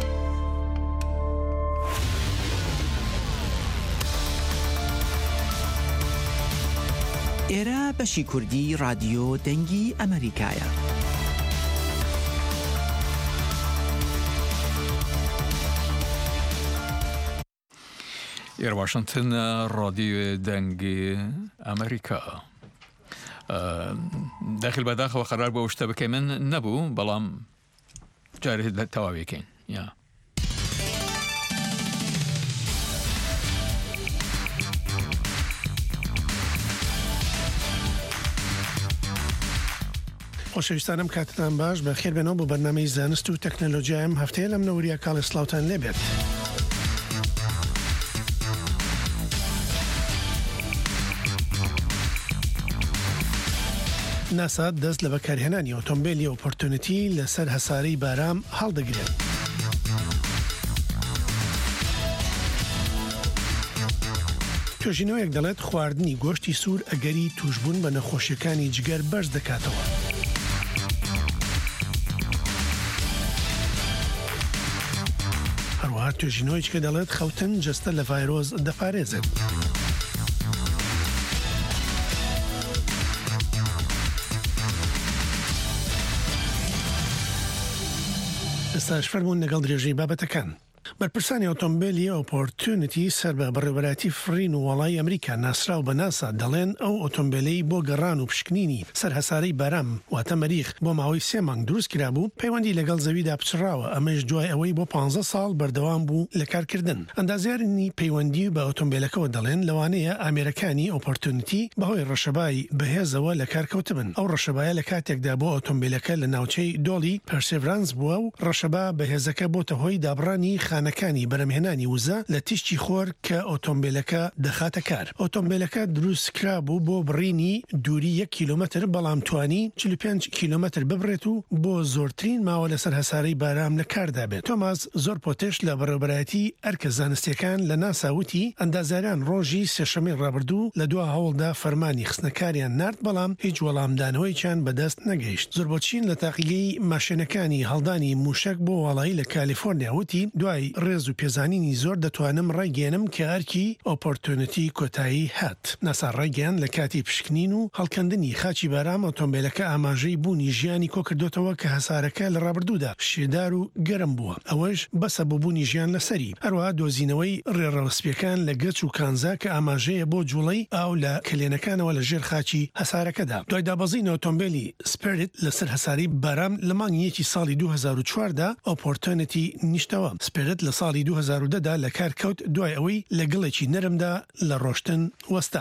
ئێرە بەشی کوردی رادیۆ دەنگی ئەمریکایە. ئێرە واشنگتن رادیۆ دەنگی ئەمریکا داخل بەداخەوە قەرار بۆ شتە بکەی من نەبوو بەڵام جارێت لە تەواویەکەین یا خۆشەویستانم کاتتان باش بە خێر بێنەوە بۆ بەرنامەی زانست و تەکنەلۆژیایم هەفتەیە لەم نەوریە کاڵە سلااوان لێبێت. ناسا دەست لە بەکارهێنانی ئۆتۆمبیلی ئۆپۆرتونیتی لەسەر هەسارەی بارام هەڵدەگرێت. توێژینەوەیەک دەڵێت خواردنی گۆشتی سوور ئەگەری توشبوون بە نەخۆشیەکانی جگەر بەرز دەکاتەوە. هەروەها توێژینەوەیەک کە دەڵێت خەوتن جەستە لە ڤایرۆز دەپارێزێت. ئێستاش فەرمونون لەگەڵ درێژەی بابەتەکان. بەرپرسانی ئۆتۆمبیلی ئۆپۆرتونیتی سەر بە بەڕێوەبەراتی فرین و وەڵای ئەمریکا ناسراو بە ناسا دەڵێن ئەو ئۆتۆمبیلەی بۆ گەڕان و پشکنینی سەر هەسارەی بارام واتە مەریخ بۆ ماوەی سێ مانگ دروست کرابوو پەیوەندی لەگەڵ زەویدا پچڕاوە ئەمەش دوای ئەوەی بۆ پانزە ساڵ بەردەوام بوو لە کارکردن. ئەندازیارنی پەیوەندی بە ئۆتۆمبیلەکەەوە دەڵێن لەوانەیە ئامێرەکانی ئۆپۆرتونیتی بەهۆی ڕەشەبای بەهێزەوە لە کارکەوتبن. ئەو ڕەشەبایە لە کاتێکدا بۆ ئۆتۆمبیلەکە لە ناوچەی دۆڵی پەرسێڤرانس بووە و ڕەشەبا بەهێزەکە بۆتە هۆی دابڕانی خانەکانی بەرەمهێنانی وزە لە تیشتی خۆر کە ئۆتۆمبیلەکە دەخاتە کار. ئۆتۆمبیلەکە دروست کرا بوو بۆ بڕینی دووری یەک کیلۆمەتر بەڵام توانی چل و پێنج کیلۆمەتر ببڕێت و بۆ زۆرترین ماوە لەسەر هەسارەی بارام لە کاردا بێت. تۆماس زۆر پۆتێش لە بەڕێوەبەرایەتی ئەرکە زانستیەکان لە ناساوتی ئەندازیاران ڕۆژی سێشەمەی ڕابردوو لە دوا هەوڵدا فەرمانی خستنەکاریان نارد بەڵام هیچ وەڵامدانەوەیان بەدەست نەگەیشت. زۆر بۆچین لە تاقیگەی ماشێنەکانی هەڵدانی موشک بۆ وڵایی لە کالیفۆرنیا وتی دوای ڕێز و پێزانینی زۆر دەتوانم ڕێگەێنم کە ئەرکی ئۆپۆرتونیتی کۆتایی هات. ناسا ڕێگەیان لە کاتی پشکنین و هەڵکەندنی خاچی بارام ئۆتۆمبیلەکە ئاماژەی بوونی ژیانی کۆکردوتەوە کە هەسارەکە لە ڕابردوودا شێدار و گەرم بووە. ئەوەش بەسە بۆ بوونی ژیان لەسەری. هەروەها دۆزینەوەی ڕێڕەوسپیەکان لە گەچ و کانزا کە ئاماژەیە بۆ جوڵەی ئاو لە کلێنەکانەوە لە ژێر خاچی هەسارەکەدا. دوای دابەزین ئۆتۆمبیلی سپیریت لەسەر هەساری بارام لە مانگیەکی ساڵی دوو هەزار و چواردا ئۆپۆرتونیتی نیشتەوە. سپیریت لە ساڵی دوو هەزار و دەدا لە کار کەوت دوای ئەوەی لە گڵێکی نەرمدا لە ڕۆشتن وەستا.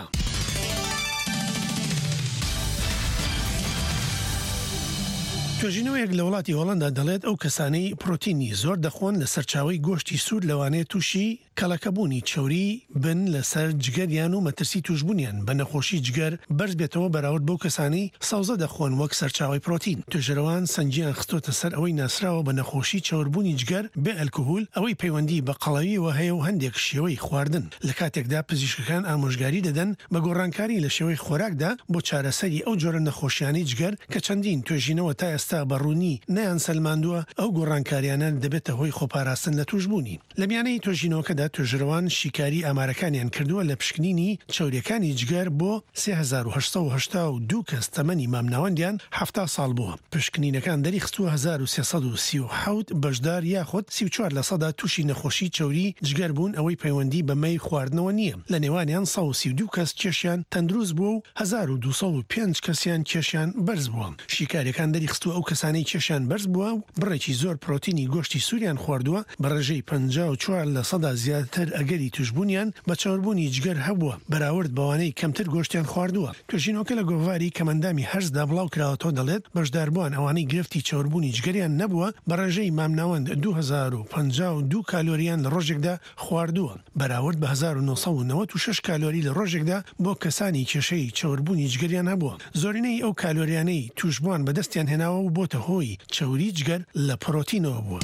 توێژینەوەیەک لە وڵاتی هۆڵەندا دەڵێت ئەو کەسانەی پرۆتینی زۆر دەخۆن لە سەرچاوی گۆشتی سوور لەوانەیە تووشی کەڵەکەبوونی چۆری بن لەسەر جگەریان و مەترسی توشببوونیان بە نەخۆشی جگەر بەرز بێتەوە بەراورد بۆ کەسانی ساوزە دەخۆن وەک سەرچاوی پرۆتین. توێژەرەوان سنجیان خستۆتە سەر ئەوەی ناسراوە بە نەخۆشی چاوربوونی جگەر بێ ئەلکۆهول ئەوەی پەیوەندی بە قەڵەویەوە هەیە و هەندێک شێوەی خواردن. لە کاتێکدا پزیشکەکان ئامۆژگاری دەدەن بە گۆڕانکاری لە شێوەی خۆراکدا بۆ چارەسەری ئەو جۆرە نەخۆشیانی جگەر کە چەندین توێژینەوە تا ئێستا بەڕوونی نیان سەلماندووە ئەو گۆڕانکاریانە دەبێتە هۆی خۆپاراستن لە توشببوونی. لە میانەی توێژینەوەکەدا توێژەرەوان شیکاری ئامارەکانیان کردووە لە پشکنینی چاوریەکانی جگەر بۆ سێ هەزار و هەشت سەد و هەشتا و دوو کەس تەمەنی مامناوەندیان هەفتا ساڵ بووە. پشکنینەکان دەری خستووە هەزار و سێسەد و سی و حەوت بەشدار یاخود سی و چوار لە سەدا تووشی نەخۆشی چاوری جگەر بوون ئەوەی پەیوەندی بەمەی خواردنەوە نییە. لە نێوانیان سەد و سی و دوو کەس کێشیان تەندروست بووە و هەزار و دووسەد و پێنج کەسیان کێشیان بەرز بووە. شیکاریەکان دەری خستووە ئەو کەسانەی کێشیان بەرز بووە و بڕێکی زۆر پرۆتینی گۆشتی سووریان خواردووە بە ڕێژەی پەنجا و چوار لە سەدا زیاد زیاتر ئەگەری توشببوونیان بە چاوربوونی جگەر هەبووە بەراورد بەوانەی کەمتر گۆشتیان خواردووە. توێژینەوەکە لە گۆڤاری کەمەندامی هەرزدا بڵاو کراوەتەوە دەڵێت بەشداربووان ئەوانەی گرفتی چاوربوونی جگەریان نەبووە بە ڕێژەی مامناوەند دوو هەزار و پەنجا و دوو کالۆریان لە ڕۆژێکدا خواردووە بەراورد بە هەزار و نۆسەد و نەوەت و شەش کالۆری لە ڕۆژێکدا بۆ کەسانی کێشەی چاوربوونی جگەریان هەبووە. زۆرینەی ئەو کالۆریانەی توشبووان بەدەستیان هێناوە و بۆتە هۆی چاوری جگەر لە پرۆتینەوە بووە.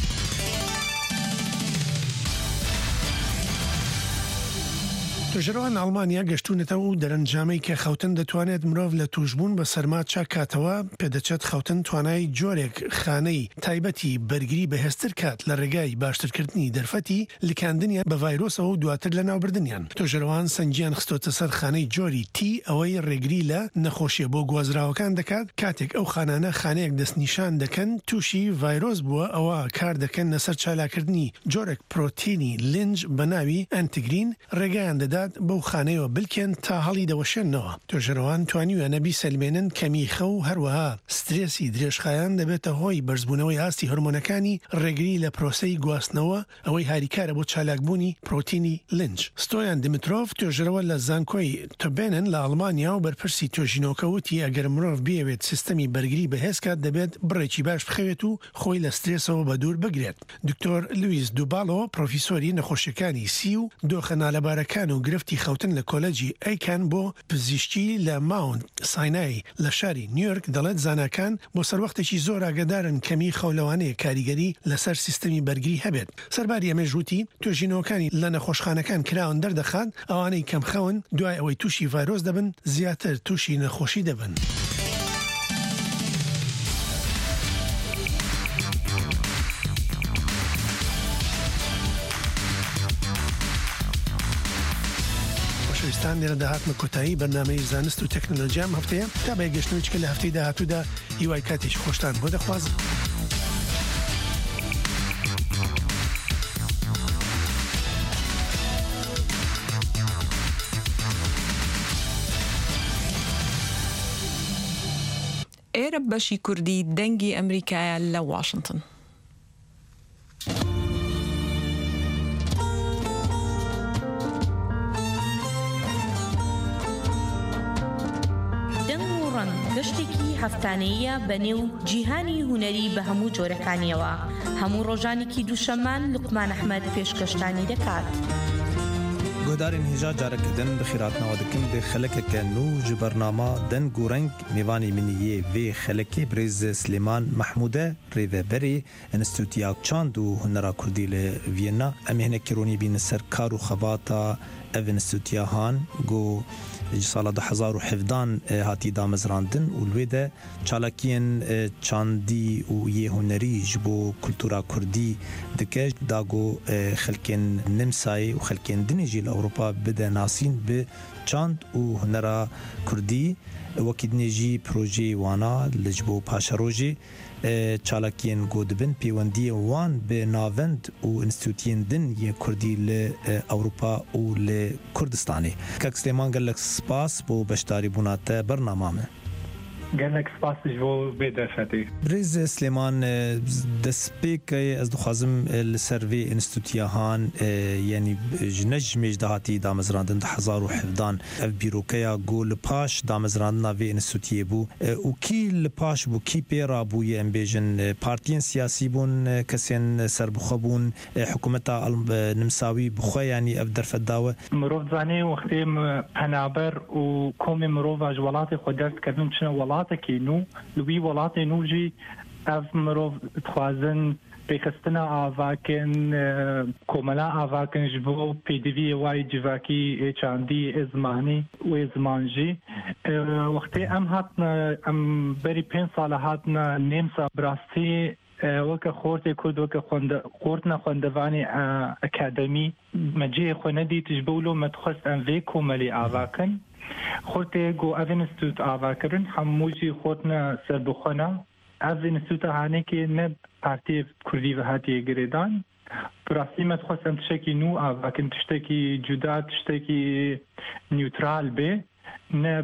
توژەرەوان ئەڵمانیا گەشتونەتەوە و دەرەنجامەی کە خەوتن دەتوانێت مرۆڤ لە توشبوون بە سەرما چاکاتەوە پێدەچێت خەوتن توانای جۆرێک خانەی تایبەتی بەرگری بەهێزتر کات لە ڕێگای باشترکردنی دەرفەتی لکاندنیان بە ڤایرۆسەوە و دواتر لە ناوبردنیان. توژەرەوان سەنجیان خستۆتە سەر خانەی جۆری تی ئەوەی ڕێگری لە نەخۆشیە بۆ گوازراوەکان دەکات کاتێک ئەو خانانە خانەیەک دەستنیشان دەکەن تووشی ڤایرۆس بووە ئەوە کار دەکەن لەسەر چالاکردنی جۆرێک پرۆتینی لنج بە ناوی ئەنتیگرین ڕێگەیان دەدات بەو خانەیەوە بلکێن تا هەڵی دەوەشێنەوە. توێژەرەوان توانیوە نەبی سەلمێنن کەمیخە و هەروەها سترێسی درێژخایان دەبێتە هۆی بەرزبوونەوەی ئاستی هۆرمۆنەکانی ڕێگری لە پرۆسەی گواستنەوە ئەوەی هاریکارە بۆ چالاکبوونی پرۆتینی لنج. ستۆیان دمیترۆف توێژەرەوە لە زانکۆی تۆبێنن لە ئەڵمانیا و بەرپرسی توێژینەوەکە وتی ئەگەر مرۆڤ بێوێت سیستەمی بەرگری بەهێزکات دەبێت بڕێکی باش بخەوێت و خۆی لە سترێسەوە بە دوور بگرێت. دکتۆر لویس دووباڵۆ پرۆفیسۆری نەخۆشیەکانی سی و دۆخە نالەبارەکان و گرفتی خەوتن لە کۆلەجی ئەیکان بۆ پزیشکی لە ماوند ساینای لە شاری نیویۆرک دەڵێت زانکان بۆ سەروەختێکی زۆر ئاگادارن کەمی خەولەوانەیە کاریگەری لەسەر سیستەمی بەرگری هەبێت. سەرباری ئەمەژوتی توێژینەوەکانی لە نەخۆشخانەکان کراون دەردەخات ئەوانەی کەم خەون دوای ئەوەی تووشی ڤایرۆس دەبن زیاتر تووشی نەخۆشی دەبن. پاکستان لێرە داهاتمە کۆتایی بەرنامەی زانست و تەکنۆلۆژیام هەفتەیە تا بە گەشتنەوەیچکە لە هەفتەی داهاتوودا هیوای کاتێکی خۆشتان بۆ دەخوازم. ئێرە بەشی کوردی دەنگی ئەمریکایە لە واشنگتن. گەشتێکی هەفتانەیە بە نێو جیهانی هونەری بە هەموو جۆرەکانیەوە. هەموو ڕۆژانێکی دووشەمان لوقمان ئەحمەد پێشکەشتانی دەکات. گۆدارên hêja carekidin bi xîratnawa dikin dê xelekeke nû ji bernama deng û reng mêvanê miniyê vê xelekê Birêz Slêman Mehmûde rêveberê Înstîtûya Çand û Hunera Kurdî li Vîyena em ê hinek kîronî bînin ser kar û xebata ev înstîtûya han got ji sala du hezar û hevdan hatî damezrandin û li wê de çalakiyên çandî û yê hunerî ji bo kultura Kurdî dike da got xelkên Nimsayê û xelkên dinê jî li Ewropa bide nasîn bi çand û hunera Kurdî wekî dinê jî projeyê wana li ji bo paşerojê çalakiyên got dibin pêwendiyê wan bi navend û înstîtûyên din yê Kurdî li Ewropa û li Kurdistanê. Kek Slêman gelek spas bo beşdarîbûna te bernama me. gelek spas ji bo vê derfetê. Birêz Slêman destpêkê ez dixwazim li ser vê înstîtûya han yenî ji ne ji mêj de hatî damezrandin du hezar û hevdan ev bîrokeya got li paş damezrandina vê înstîtûyê bû û kî li paş bû kî pê rabûye em bêjin partiyên siyasî bûn kesên serbixwe bûn hikûmeta Nimsawî bixwe yanî ev derfet dawe. Mirov zanê wextê penaber û komê mirova ji welatê xwe dest kevin çine welatekî nû li wî welatê nû jî ev mirov dixwazin pêxistina avakên komela avakin ji bo pêdiviyê wayê civakî ê çandî ê zimanî wê ziman jî wextê em hatine em berî pênc sala hatine nêmsa birastî weke xortê Kurd weke xortina xwendevanê akademî me cihê xwe nedît ji bo lo me dixwest em vê komelê avakin xortê got ev înstîtût avakirin hemû jî xortina serbixwena ev înstîtûta hanekê ne partiyê Kurdî ve hatiye girêdan birastî me dixwest em tiştekî nû avakin tiştekî cuda tiştekî newtral bê ne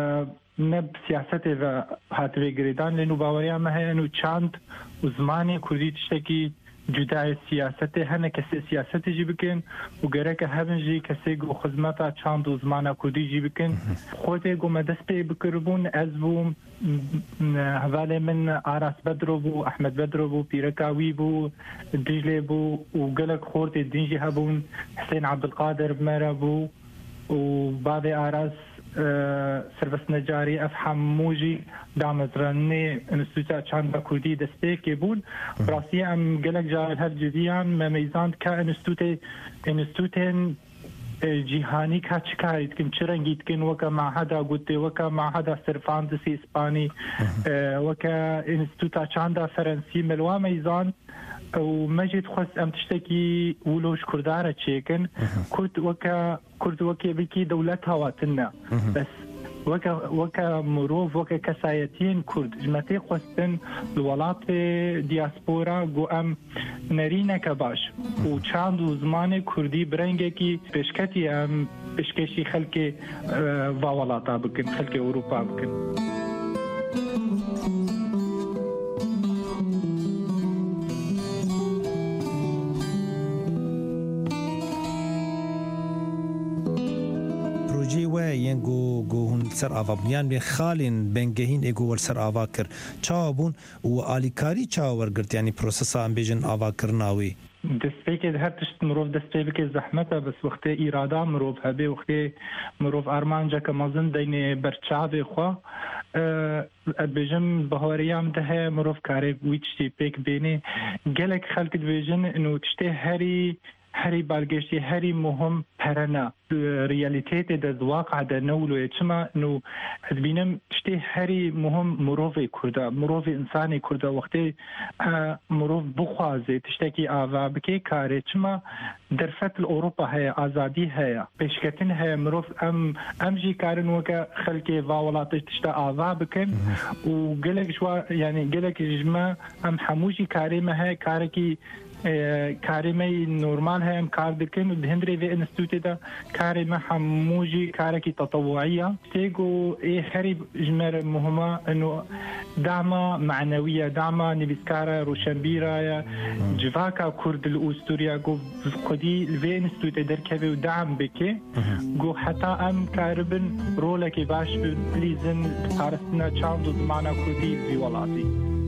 ne siyasetê ve hatibê girêdan lê nû baweriya me heye nû çand û zimanê Kurdî tiştekî جدای سیاست هنه کسی سیاست جی بکن و گره که هبن جی کسی گو خدمتا چند و زمان کودی جی بکن خود گو مدست پی بکربون از بوم حوالی من عراس بدرو بو احمد بدرو بو پیرکاوی بو دجله بو و گلک خورد دینجی هبون حسین عبدالقادر بمرا بو و بعد عراس سرویس نجاری اف حموجی دامزرانی انستیتوت چند کردی دسته که بود براستی ام گلک جاهل هر جدیان ممیزاند که انستیتوت انستیتوت جیهانی که چکایت کن چرنگیت کن وکا معهدا گوته وکا معهدا سرفاندسی اسپانی وکا انستیتوت چند فرنسی ملوا میزاند و مجد خواست ام تشتكي ولوش كردارة تشيكن كرد وكا كرد وكا بكي دولت هواتنا بس وكا وكا مروف وكا كسايتين كرد جمتي خواستن الولات دياسبورا جو ام نرينا كباش و چاند و زمان كردي برنگه كي بشكتي ام بشكشي خلق واولاتا بكن خلق اوروبا بكن ینگو گوهن سر آوا بیان به خالین بنگهین ایگو ور سر آوا کر چاوبون و آلیکاری چاور گرت یعنی پروسسا ام بیجن آوا کرناوی دستپیک هر تشت مروف دستپیک زحمته بس وقت ایرادا مروف هبه وقت مروف ارمانجا که مزن دین برچاوی خوا بیجم بهاریام ده مروف کاری ویچتی پیک بینی گلک خلق بیجن انو تشتی هری هری بالگشتی هری مهم پرنا ریالیتیت د واقع د نولو چما نو بینم شتی هری مهم مروفی کرده مروفی انسانی کرده وقتی مروف بخوازه تشتکی آوا بکی کاری چما در فتل اوروپا هیا آزادی هیا پیشکتن هیا مروف ام ام جی کارن وکا خلکی واولاتش تشتا آوا بکن و گلک شوا یعنی گلک جمع ام حموجی کاری ما هیا کاری کی کاری نورمال هم کار دکن و دهندری و انستیتوت دا کاری ما هموجی کاری کی تطوعیه تیگو ای هری جمر مهمه انو دعم معنویه دعم نویسکار روشنبیره جواکا کرد الاسطوریا گو خودی و انستیتوت درکه و دعم بکه گو حتی ام کاربن رولکی باش بلیزن پارستنا چند زمانه کردی زیولاتی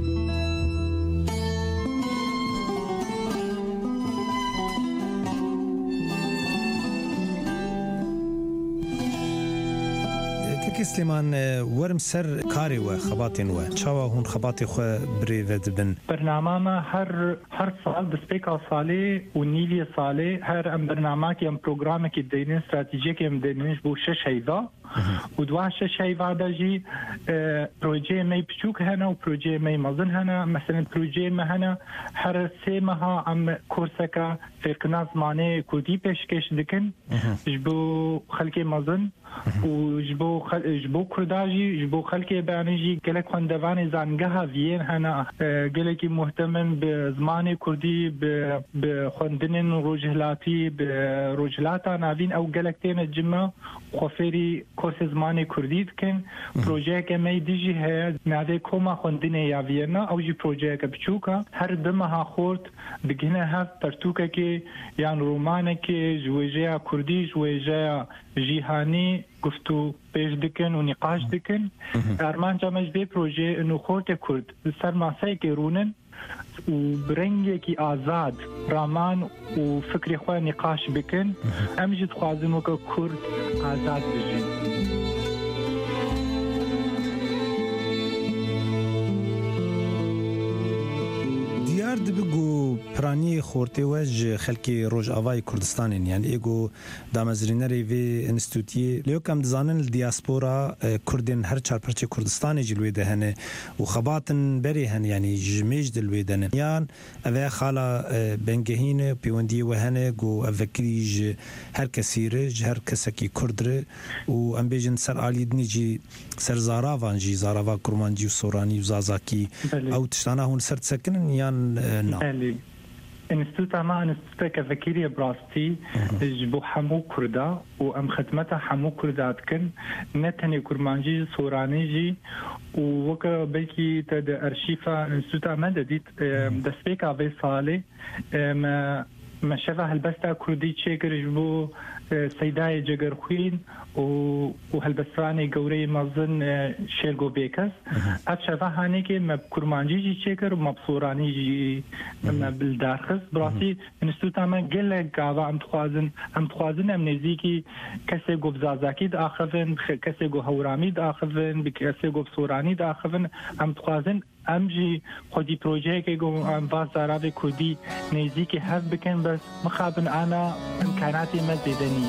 سليمان ورم سر كاري و خباتين و چاوا هون خباتي خو بريفد بن برنامه ما هر هر سال بسبيكا صالي و نيلي صالي هر ام برنامه كي ام بروجرام كي دينين استراتيجيه كي ام دينين بو شش هيدا و دو شش هيدا دجي بروجي مي بچوك هنا و بروجي مي مزن هنا مثلا بروجي ما هنا هر سه مها ام كورسكا فيركنا زمانه كودي پیشکش دکن جبو خلقي مزن و جبو خل... جبو کرداجی جبو خلک بیانیجی گلک خواندوان زنگه وین هنا گلکی مهتمن به زمان کردی به به خواندن روجلاتی به روجلاتا نوین او گلک تین جمع خفری کورس زمان کردی کن پروژه که می دیجی ہے ناوی کوما خواندن یا وینا او جی پروژه که بچوکا هر دمها خورد بگنه هفت پرتوکه که یان رومانه که جویجه کردی جویجه جیهانی گفتو پیش دکن و نقاش دکن ارمان جامج به پروژه انو خورت کرد سر ماسای که رونن و برنگی که آزاد رامان و فکر خواه نقاش بکن امجد خوازمو که کرد آزاد بجن دیار دبگو پرانی خورته وج خلکی روج آوای کردستان یعنی ایگو دامزرینری و انستیتوتی لیو کم دزانن دیاسپورا کردن هر چار پرچه کردستان جلوی دهنه و خباتن بری هن یعنی جمیج دلوی دهنه یان اوه خالا بنگهین پیوندی و هنه گو اوکریج هر کسی رج هر کسکی کردره و ام بیجن سر آلی دنیجی سر زاراوان جی زاراوا کرمانجی و سورانی و زازاکی او تشتانا هون سر تسکنن یان نا انستوتا ما انستوتا كفكيرية براستي جبو حمو كردا وام ختمتها حمو كردات كن نتني كرمانجي سورانيجي ووكا بلكي تد ارشيفا انستوتا ما دديت دسبيكا في صالي ما ما شبه البستا كردي تشيكر جبو سيداي جگر خوين وهالبسراني قوري مظن شيرغو بيكس اتشافا هانيكي ما كرمانجي جي تشيكر وما بصوراني جي ما بالدارخص براسي انستوتا ما قل قاوا ام تخوازن ام تخوازن ام نزيكي كسي قو بزازاكي داخفن كسي قو هورامي داخفن كسي قو بصوراني داخفن ام تخوازن امجي خودي بروجي كي قو ام بازاراوي كودي نزيكي هف بكن بس مخابن انا امكاناتي ما زيدنين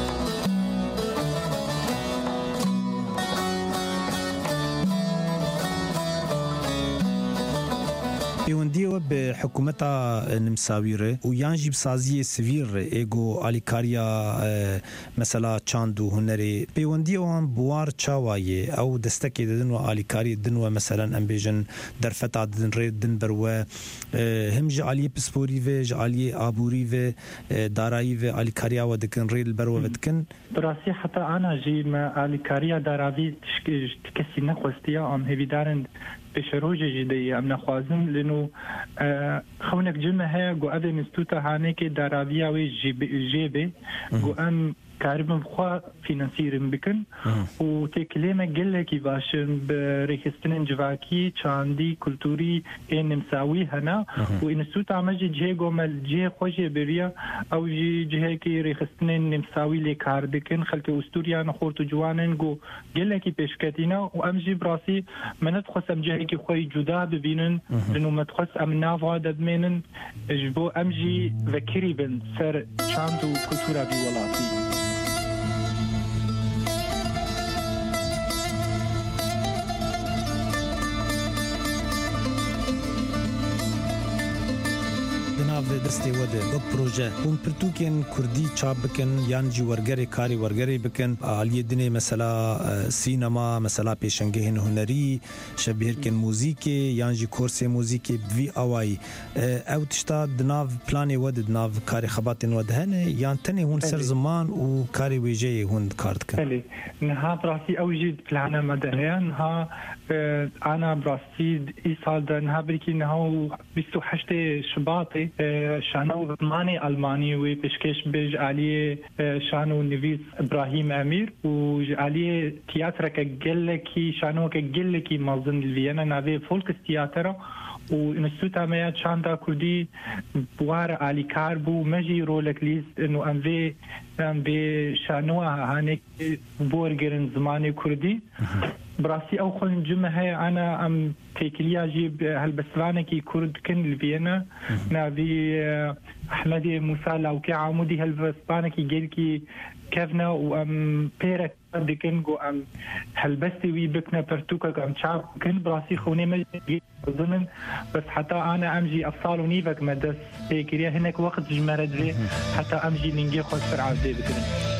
پیوندی به حکومت نمساویره و یانجی بسازی سویر ایگو آلیکاریا مثلا چاندو هنری پیوندی وان بوار چاوایه او دستکی ددن و آلیکاری دن و مثلا امبیجن در فتا دن رید دن برو هم جعالی پسپوری و جعالی آبوری و دارایی و آلیکاریا و دکن رید برو و دکن براسي حتى أنا جي ما آليكاريا داراوي تكسي نخوستيا أم هبي دارن بشروجي جدية أم نخوازم لأنه آه خونك جمع هيا قو أبي مستوتا هانيكي داراويا وي جيبي قو أم كاربن خوا فينانسيرن بكن وتكلمة قلكي باشن بريكستن جواكي چاندي كولتوري ان مساوي هنا وانستوت عمجي جهه قومل جهه خوشي بريا او جي جهه كي ريكستن مساوي لي كار بكن خلك استوريا نخورت جوانن قو قلكي بيشكتينا وامجي براسي من تخص ام جهه كي خوي جدا ببينن لانه ما تخص ام نافا ددمنن جبو امجي ذكري بن سر چاندو كولتورا بي ولاتي ناو دستی وده با پروژه اون پرتوکن کردی چاپ بکن یان جی ورگری کاری ورگری بکن عالیه دنه مثلا سینما مثلا پیشنگه هنری شبیه کن موزیک یان جی کورس موزیک وی اوای او تشتا دناو پلان وده دناو کاری خباتن وده هنه یان تنه هون سر زمان و کاری ویجه هون کارد کن بله نها براسي اوجد پلان مدهه نها انا براسي ای سال ده نها برکی نها بیست و هشت شباطی شانو ماني ألماني وبشكش بيج عليه شانو نفيس إبراهيم أمير وعليه تياترا كجلكي شانو كجلكي مازن الفيينا نافي فولك تياترا وإنستوتا ميا شاندا كردي بوار علي كاربو مجي رولك ليز إنه أنفي أنفي شانوها هانيك بورجرن زماني كردي براسي أو خلن جمع هي أنا أم تيكليا جيب هالبسلانة كي كرد كن الفيينا نافي أحمد موسى لوكي عمودي هالبسلانة كي جيل كي كيفنا وأم بيرك دكن جو أم هالبستي وي بكنا برتوكا أم شعب كن براسي خوني مجي ضمن بس حتى أنا أمجي أفصال ونيفك مدرس تيكليا هناك وقت جمرد لي حتى أمجي ننجي خود فرع زي بكنا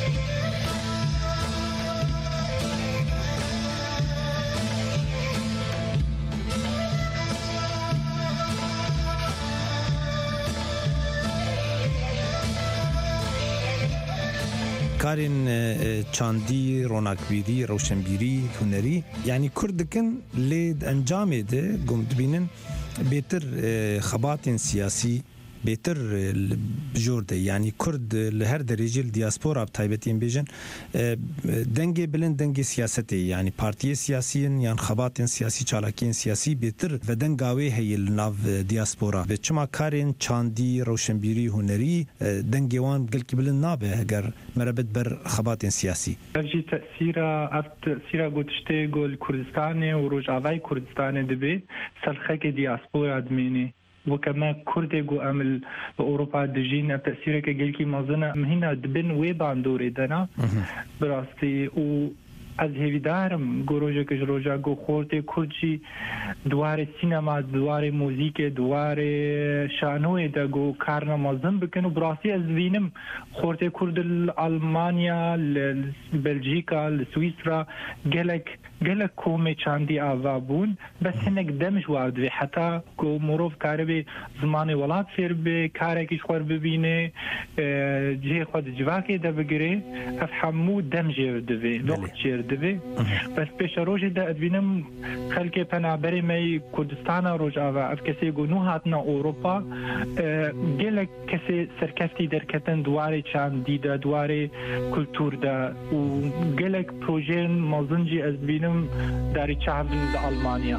کارین چاندی روناکبیری روشنبیری هنری یعنی کردکن لید انجام ده گمد بینن بهتر خباتین سیاسی بهتر بجورده یعنی کرد لهر درجه دیاسپورا بتایبتین بیجن دنگ بلند دنگ سیاستی یعنی پارتی سیاسیین یعنی خباتین سیاسی چالاکین سیاسی بهتر و دنگاوی هی لناو دیاسپورا و چما کارین چاندی روشنبیری هنری دنگوان گلکی بلند نابه اگر مربط بر خباتین سیاسی افجی تأثیرا اف تأثیرا گوتشته گل کردستان و روجاوی کردستان دبی سلخک دیاسپورا دمینی وكما كردي عمل بأوروبا دجين تأثيرك جيلكي مازنا هنا دبن ويبان دوري دنا براستي و از هیویدارم گروجه کش روجا گو خورته کردی دوار سینما دوار موزیک دوار شانوی دا گو کارنا مازن بکن و براسی از وینم خورته کرد المانیا بلژیکا سوئیسرا گلک قالك كومي چاندي آوابون بس هنك دمج وارد في حتى كو مروف كاربي زماني ولاد فير بي كاركي شخور ببيني جي خود جواكي دا بگري افحمو دمج يردوي لوقت يردوي بس بيش روجي دا ادبينم خلقي پنابري مي كردستان روج آوا اف كسي گونو هاتنا اوروبا قالك كسي سركفتي دركتن دواري چاندي دا دواري كولتور دا وقالك بروجين مازنجي ازبينم داری چاندن دا ألمانيا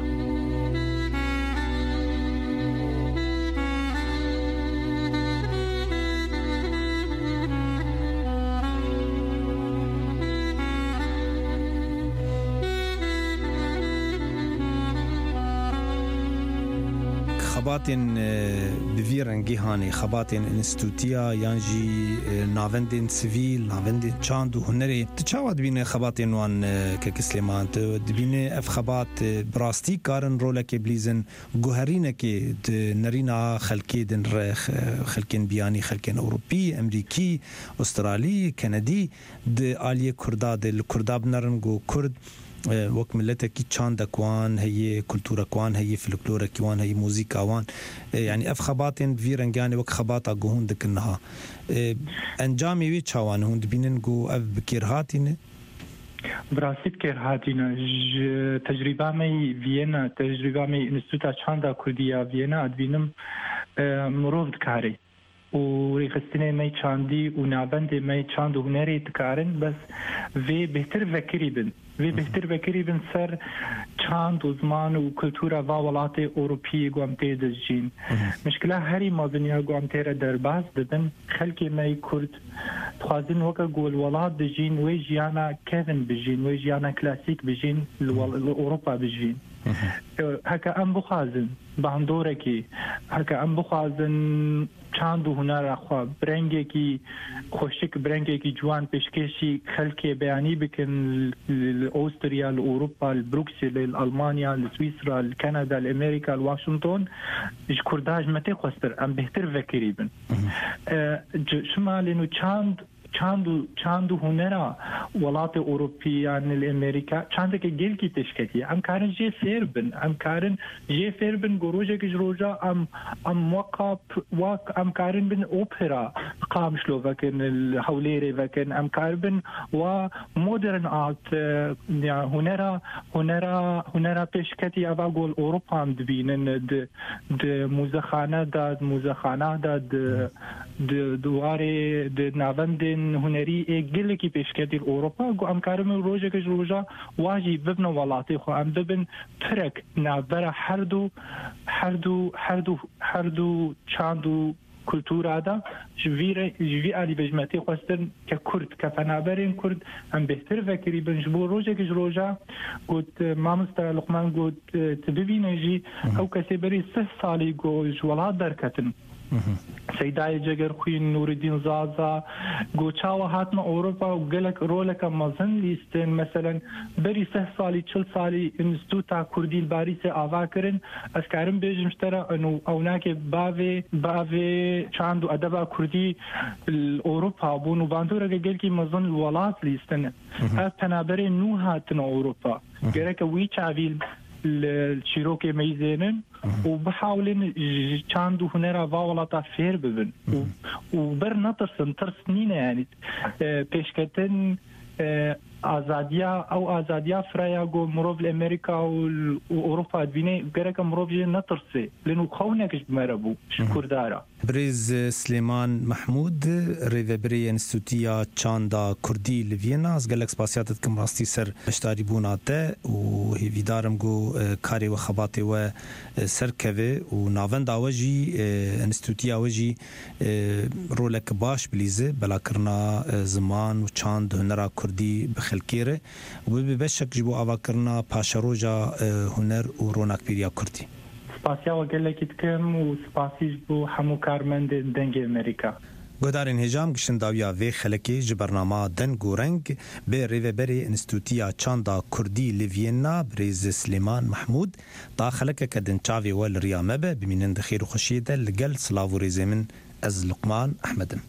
خباتين بفيرن جهاني خباتين انستوتيا يانجي نافندين سيفيل نافندين چاندو هنري تشاود بين خباتين وان كسليمان دبين اف خبات براستي كارن رولك بليزن جوهرينك نرينا خلكيدن رخ خلكين بياني خلكين اوروبي امريكي استرالي كندي د اليه كرداد الكرداب نرنجو كرد وقت ملتك چاند كوان هي كلتورة كوان هي فلكلورة كوان هي موسيقى وان يعني اف خباتين فيرنجاني وقت خباتا جوهن دكنها انجامي وي چاوان هند بينن جو اف بكيرهاتين براسيت كيرهاتين تجربة مي فيينا تجربة مي انستوتا چاندا كردية فيينا ادبينم مروف دكاري وريخستني مي چاندي ونابندي مي چاندو هنري دكارن بس في بهتر فكري بن في بهتر بكري بن سر چاند و زمان و كلتورة و ولات أوروبية قوامتي دجين مشكلة هري ما دنيا قوامتي را درباز دبن خلقي ماي كرد تخازن وكا قول ولات دجين ويجيانا كيفن بجين ويجيانا كلاسيك بجين لأوروبا بجين هكا أم بخازن باندوركي هكا أم بخازن چاند و هنر اخوا برنگی کی خوشک برنگی کی جوان پیشکشی خلکی بیانی بکن الاسترالیا الاوروبا البروكسل الالمانيا السويسرا الكندا الامريكا الواشنطن اش كرداج متى خستر ام بهتر فكري بن شمال انه چاند چاندو چاندو هنرا ولات اوروبيان الامريكا چاندك گل کی تشکتی ام کارن جي فيربن ام کارن جي فيربن گروجه گجروجا ام ام وقف وق ام کارن بن اوبرا قام شلوفكن الحوليري فكن ام كاربن و مودرن ارت هنرا هنرا هنرا تشکتی ابا گول اوروبا دبینن د د موزخانه د موزخانه د د دواره د ناوندن هنري اگل کی پیشکتی اوروبا گو ام کارم روزه که روزا واجی ببن ولاتی خو ام ببن ترک نابر هر دو هر دو هر دو هر دو چاندو كلتورة دا جوير جوي علي بجمتي خواستن ككرد كفنابرين كرد هم بهتر فكري بنجبو روجا كج روجا قلت مامستا لقمان قلت تببي نجي او كسي بري سه سالي قو جوالات دركتن سيداي جگر خوين نور الدين زازا گوچاوا هاتنا اوروبا وقالك رولك مازن ليستن مثلا بري سه سالي چل سالي انستوتا كردي الباريسي آواكرن اسكارم بيجم اشترى انو اوناك باوي باوي چاندو ادبا كردي الاوروبا بونو باندورا قالكي مازن الولات ليستن هات تنابري نو هاتنا اوروبا قالك وي چاويل الشيروكي ميزينن وبحاولن چاندو هنرا واولاتا فير ببن وبر نطرسن ترسنين يعني بيشكتن آزادیا او آزادیا فریا گو مروف الامریکا و اوروبا دبینه گرک مروف جه نترسه لانو خونکش بمربو شکر دارا بريز سليمان محمود ريفبري انستوتيا چاندا كردي لفينا از گلک سپاسیاتت کم راستی سر اشتاری بوناته و هیویدارم گو کاری و خباته و سرکوه و ناوند آوجی انستوتيا آوجی رولک باش بلیزه بلا کرنا زمان و چاند هنرا كردي بخلکیره و ببشک جبو آوا کرنا پاشروجا هنر و روناک پیریا کردی سپاسیا و گلکی تکم و سپاسیش بو همو کارمند دنگ امریکا گودارین هجام گشن داویا وی خلکی جبرنامه دن گورنگ به ریوبری انستوتیا چاندا کردی لوینا بریز سلیمان محمود تا خلک کدن چاوی ول ریامبه بمینند خیر و خوشیده لگل سلاو ریزمن از لقمان احمدم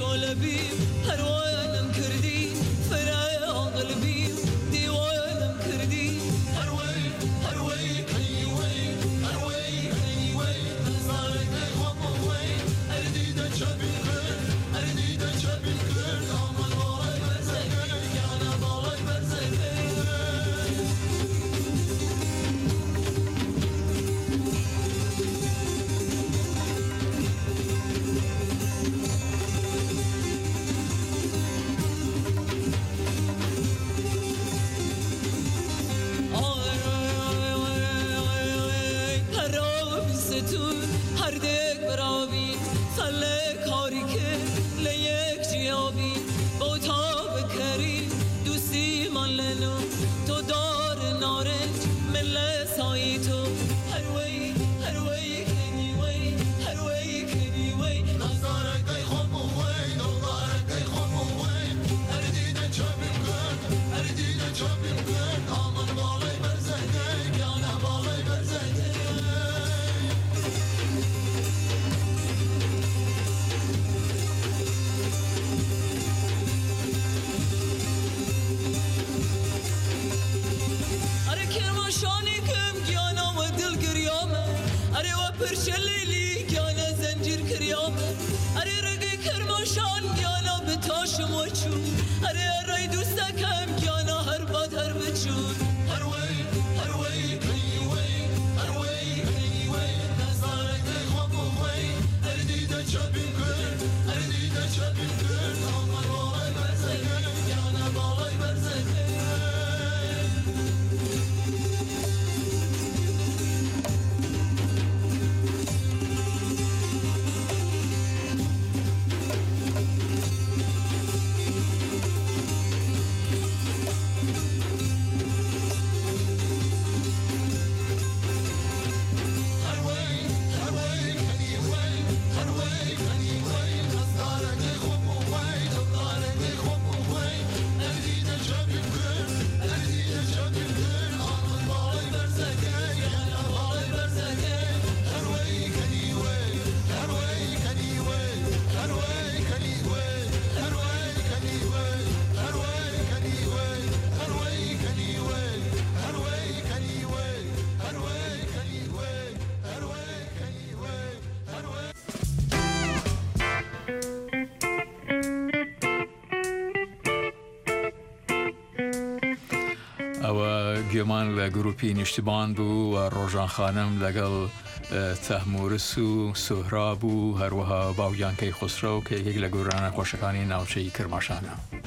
گومان لە گروپی نیشتیبان بوو و ڕۆژان خانم لەگەڵ تەحمورس و سۆهراب و هەروەها باویانکەی خسرۆ کە یەکێک لە گۆرانە خۆشەکانی ناوچەی کرماشانە.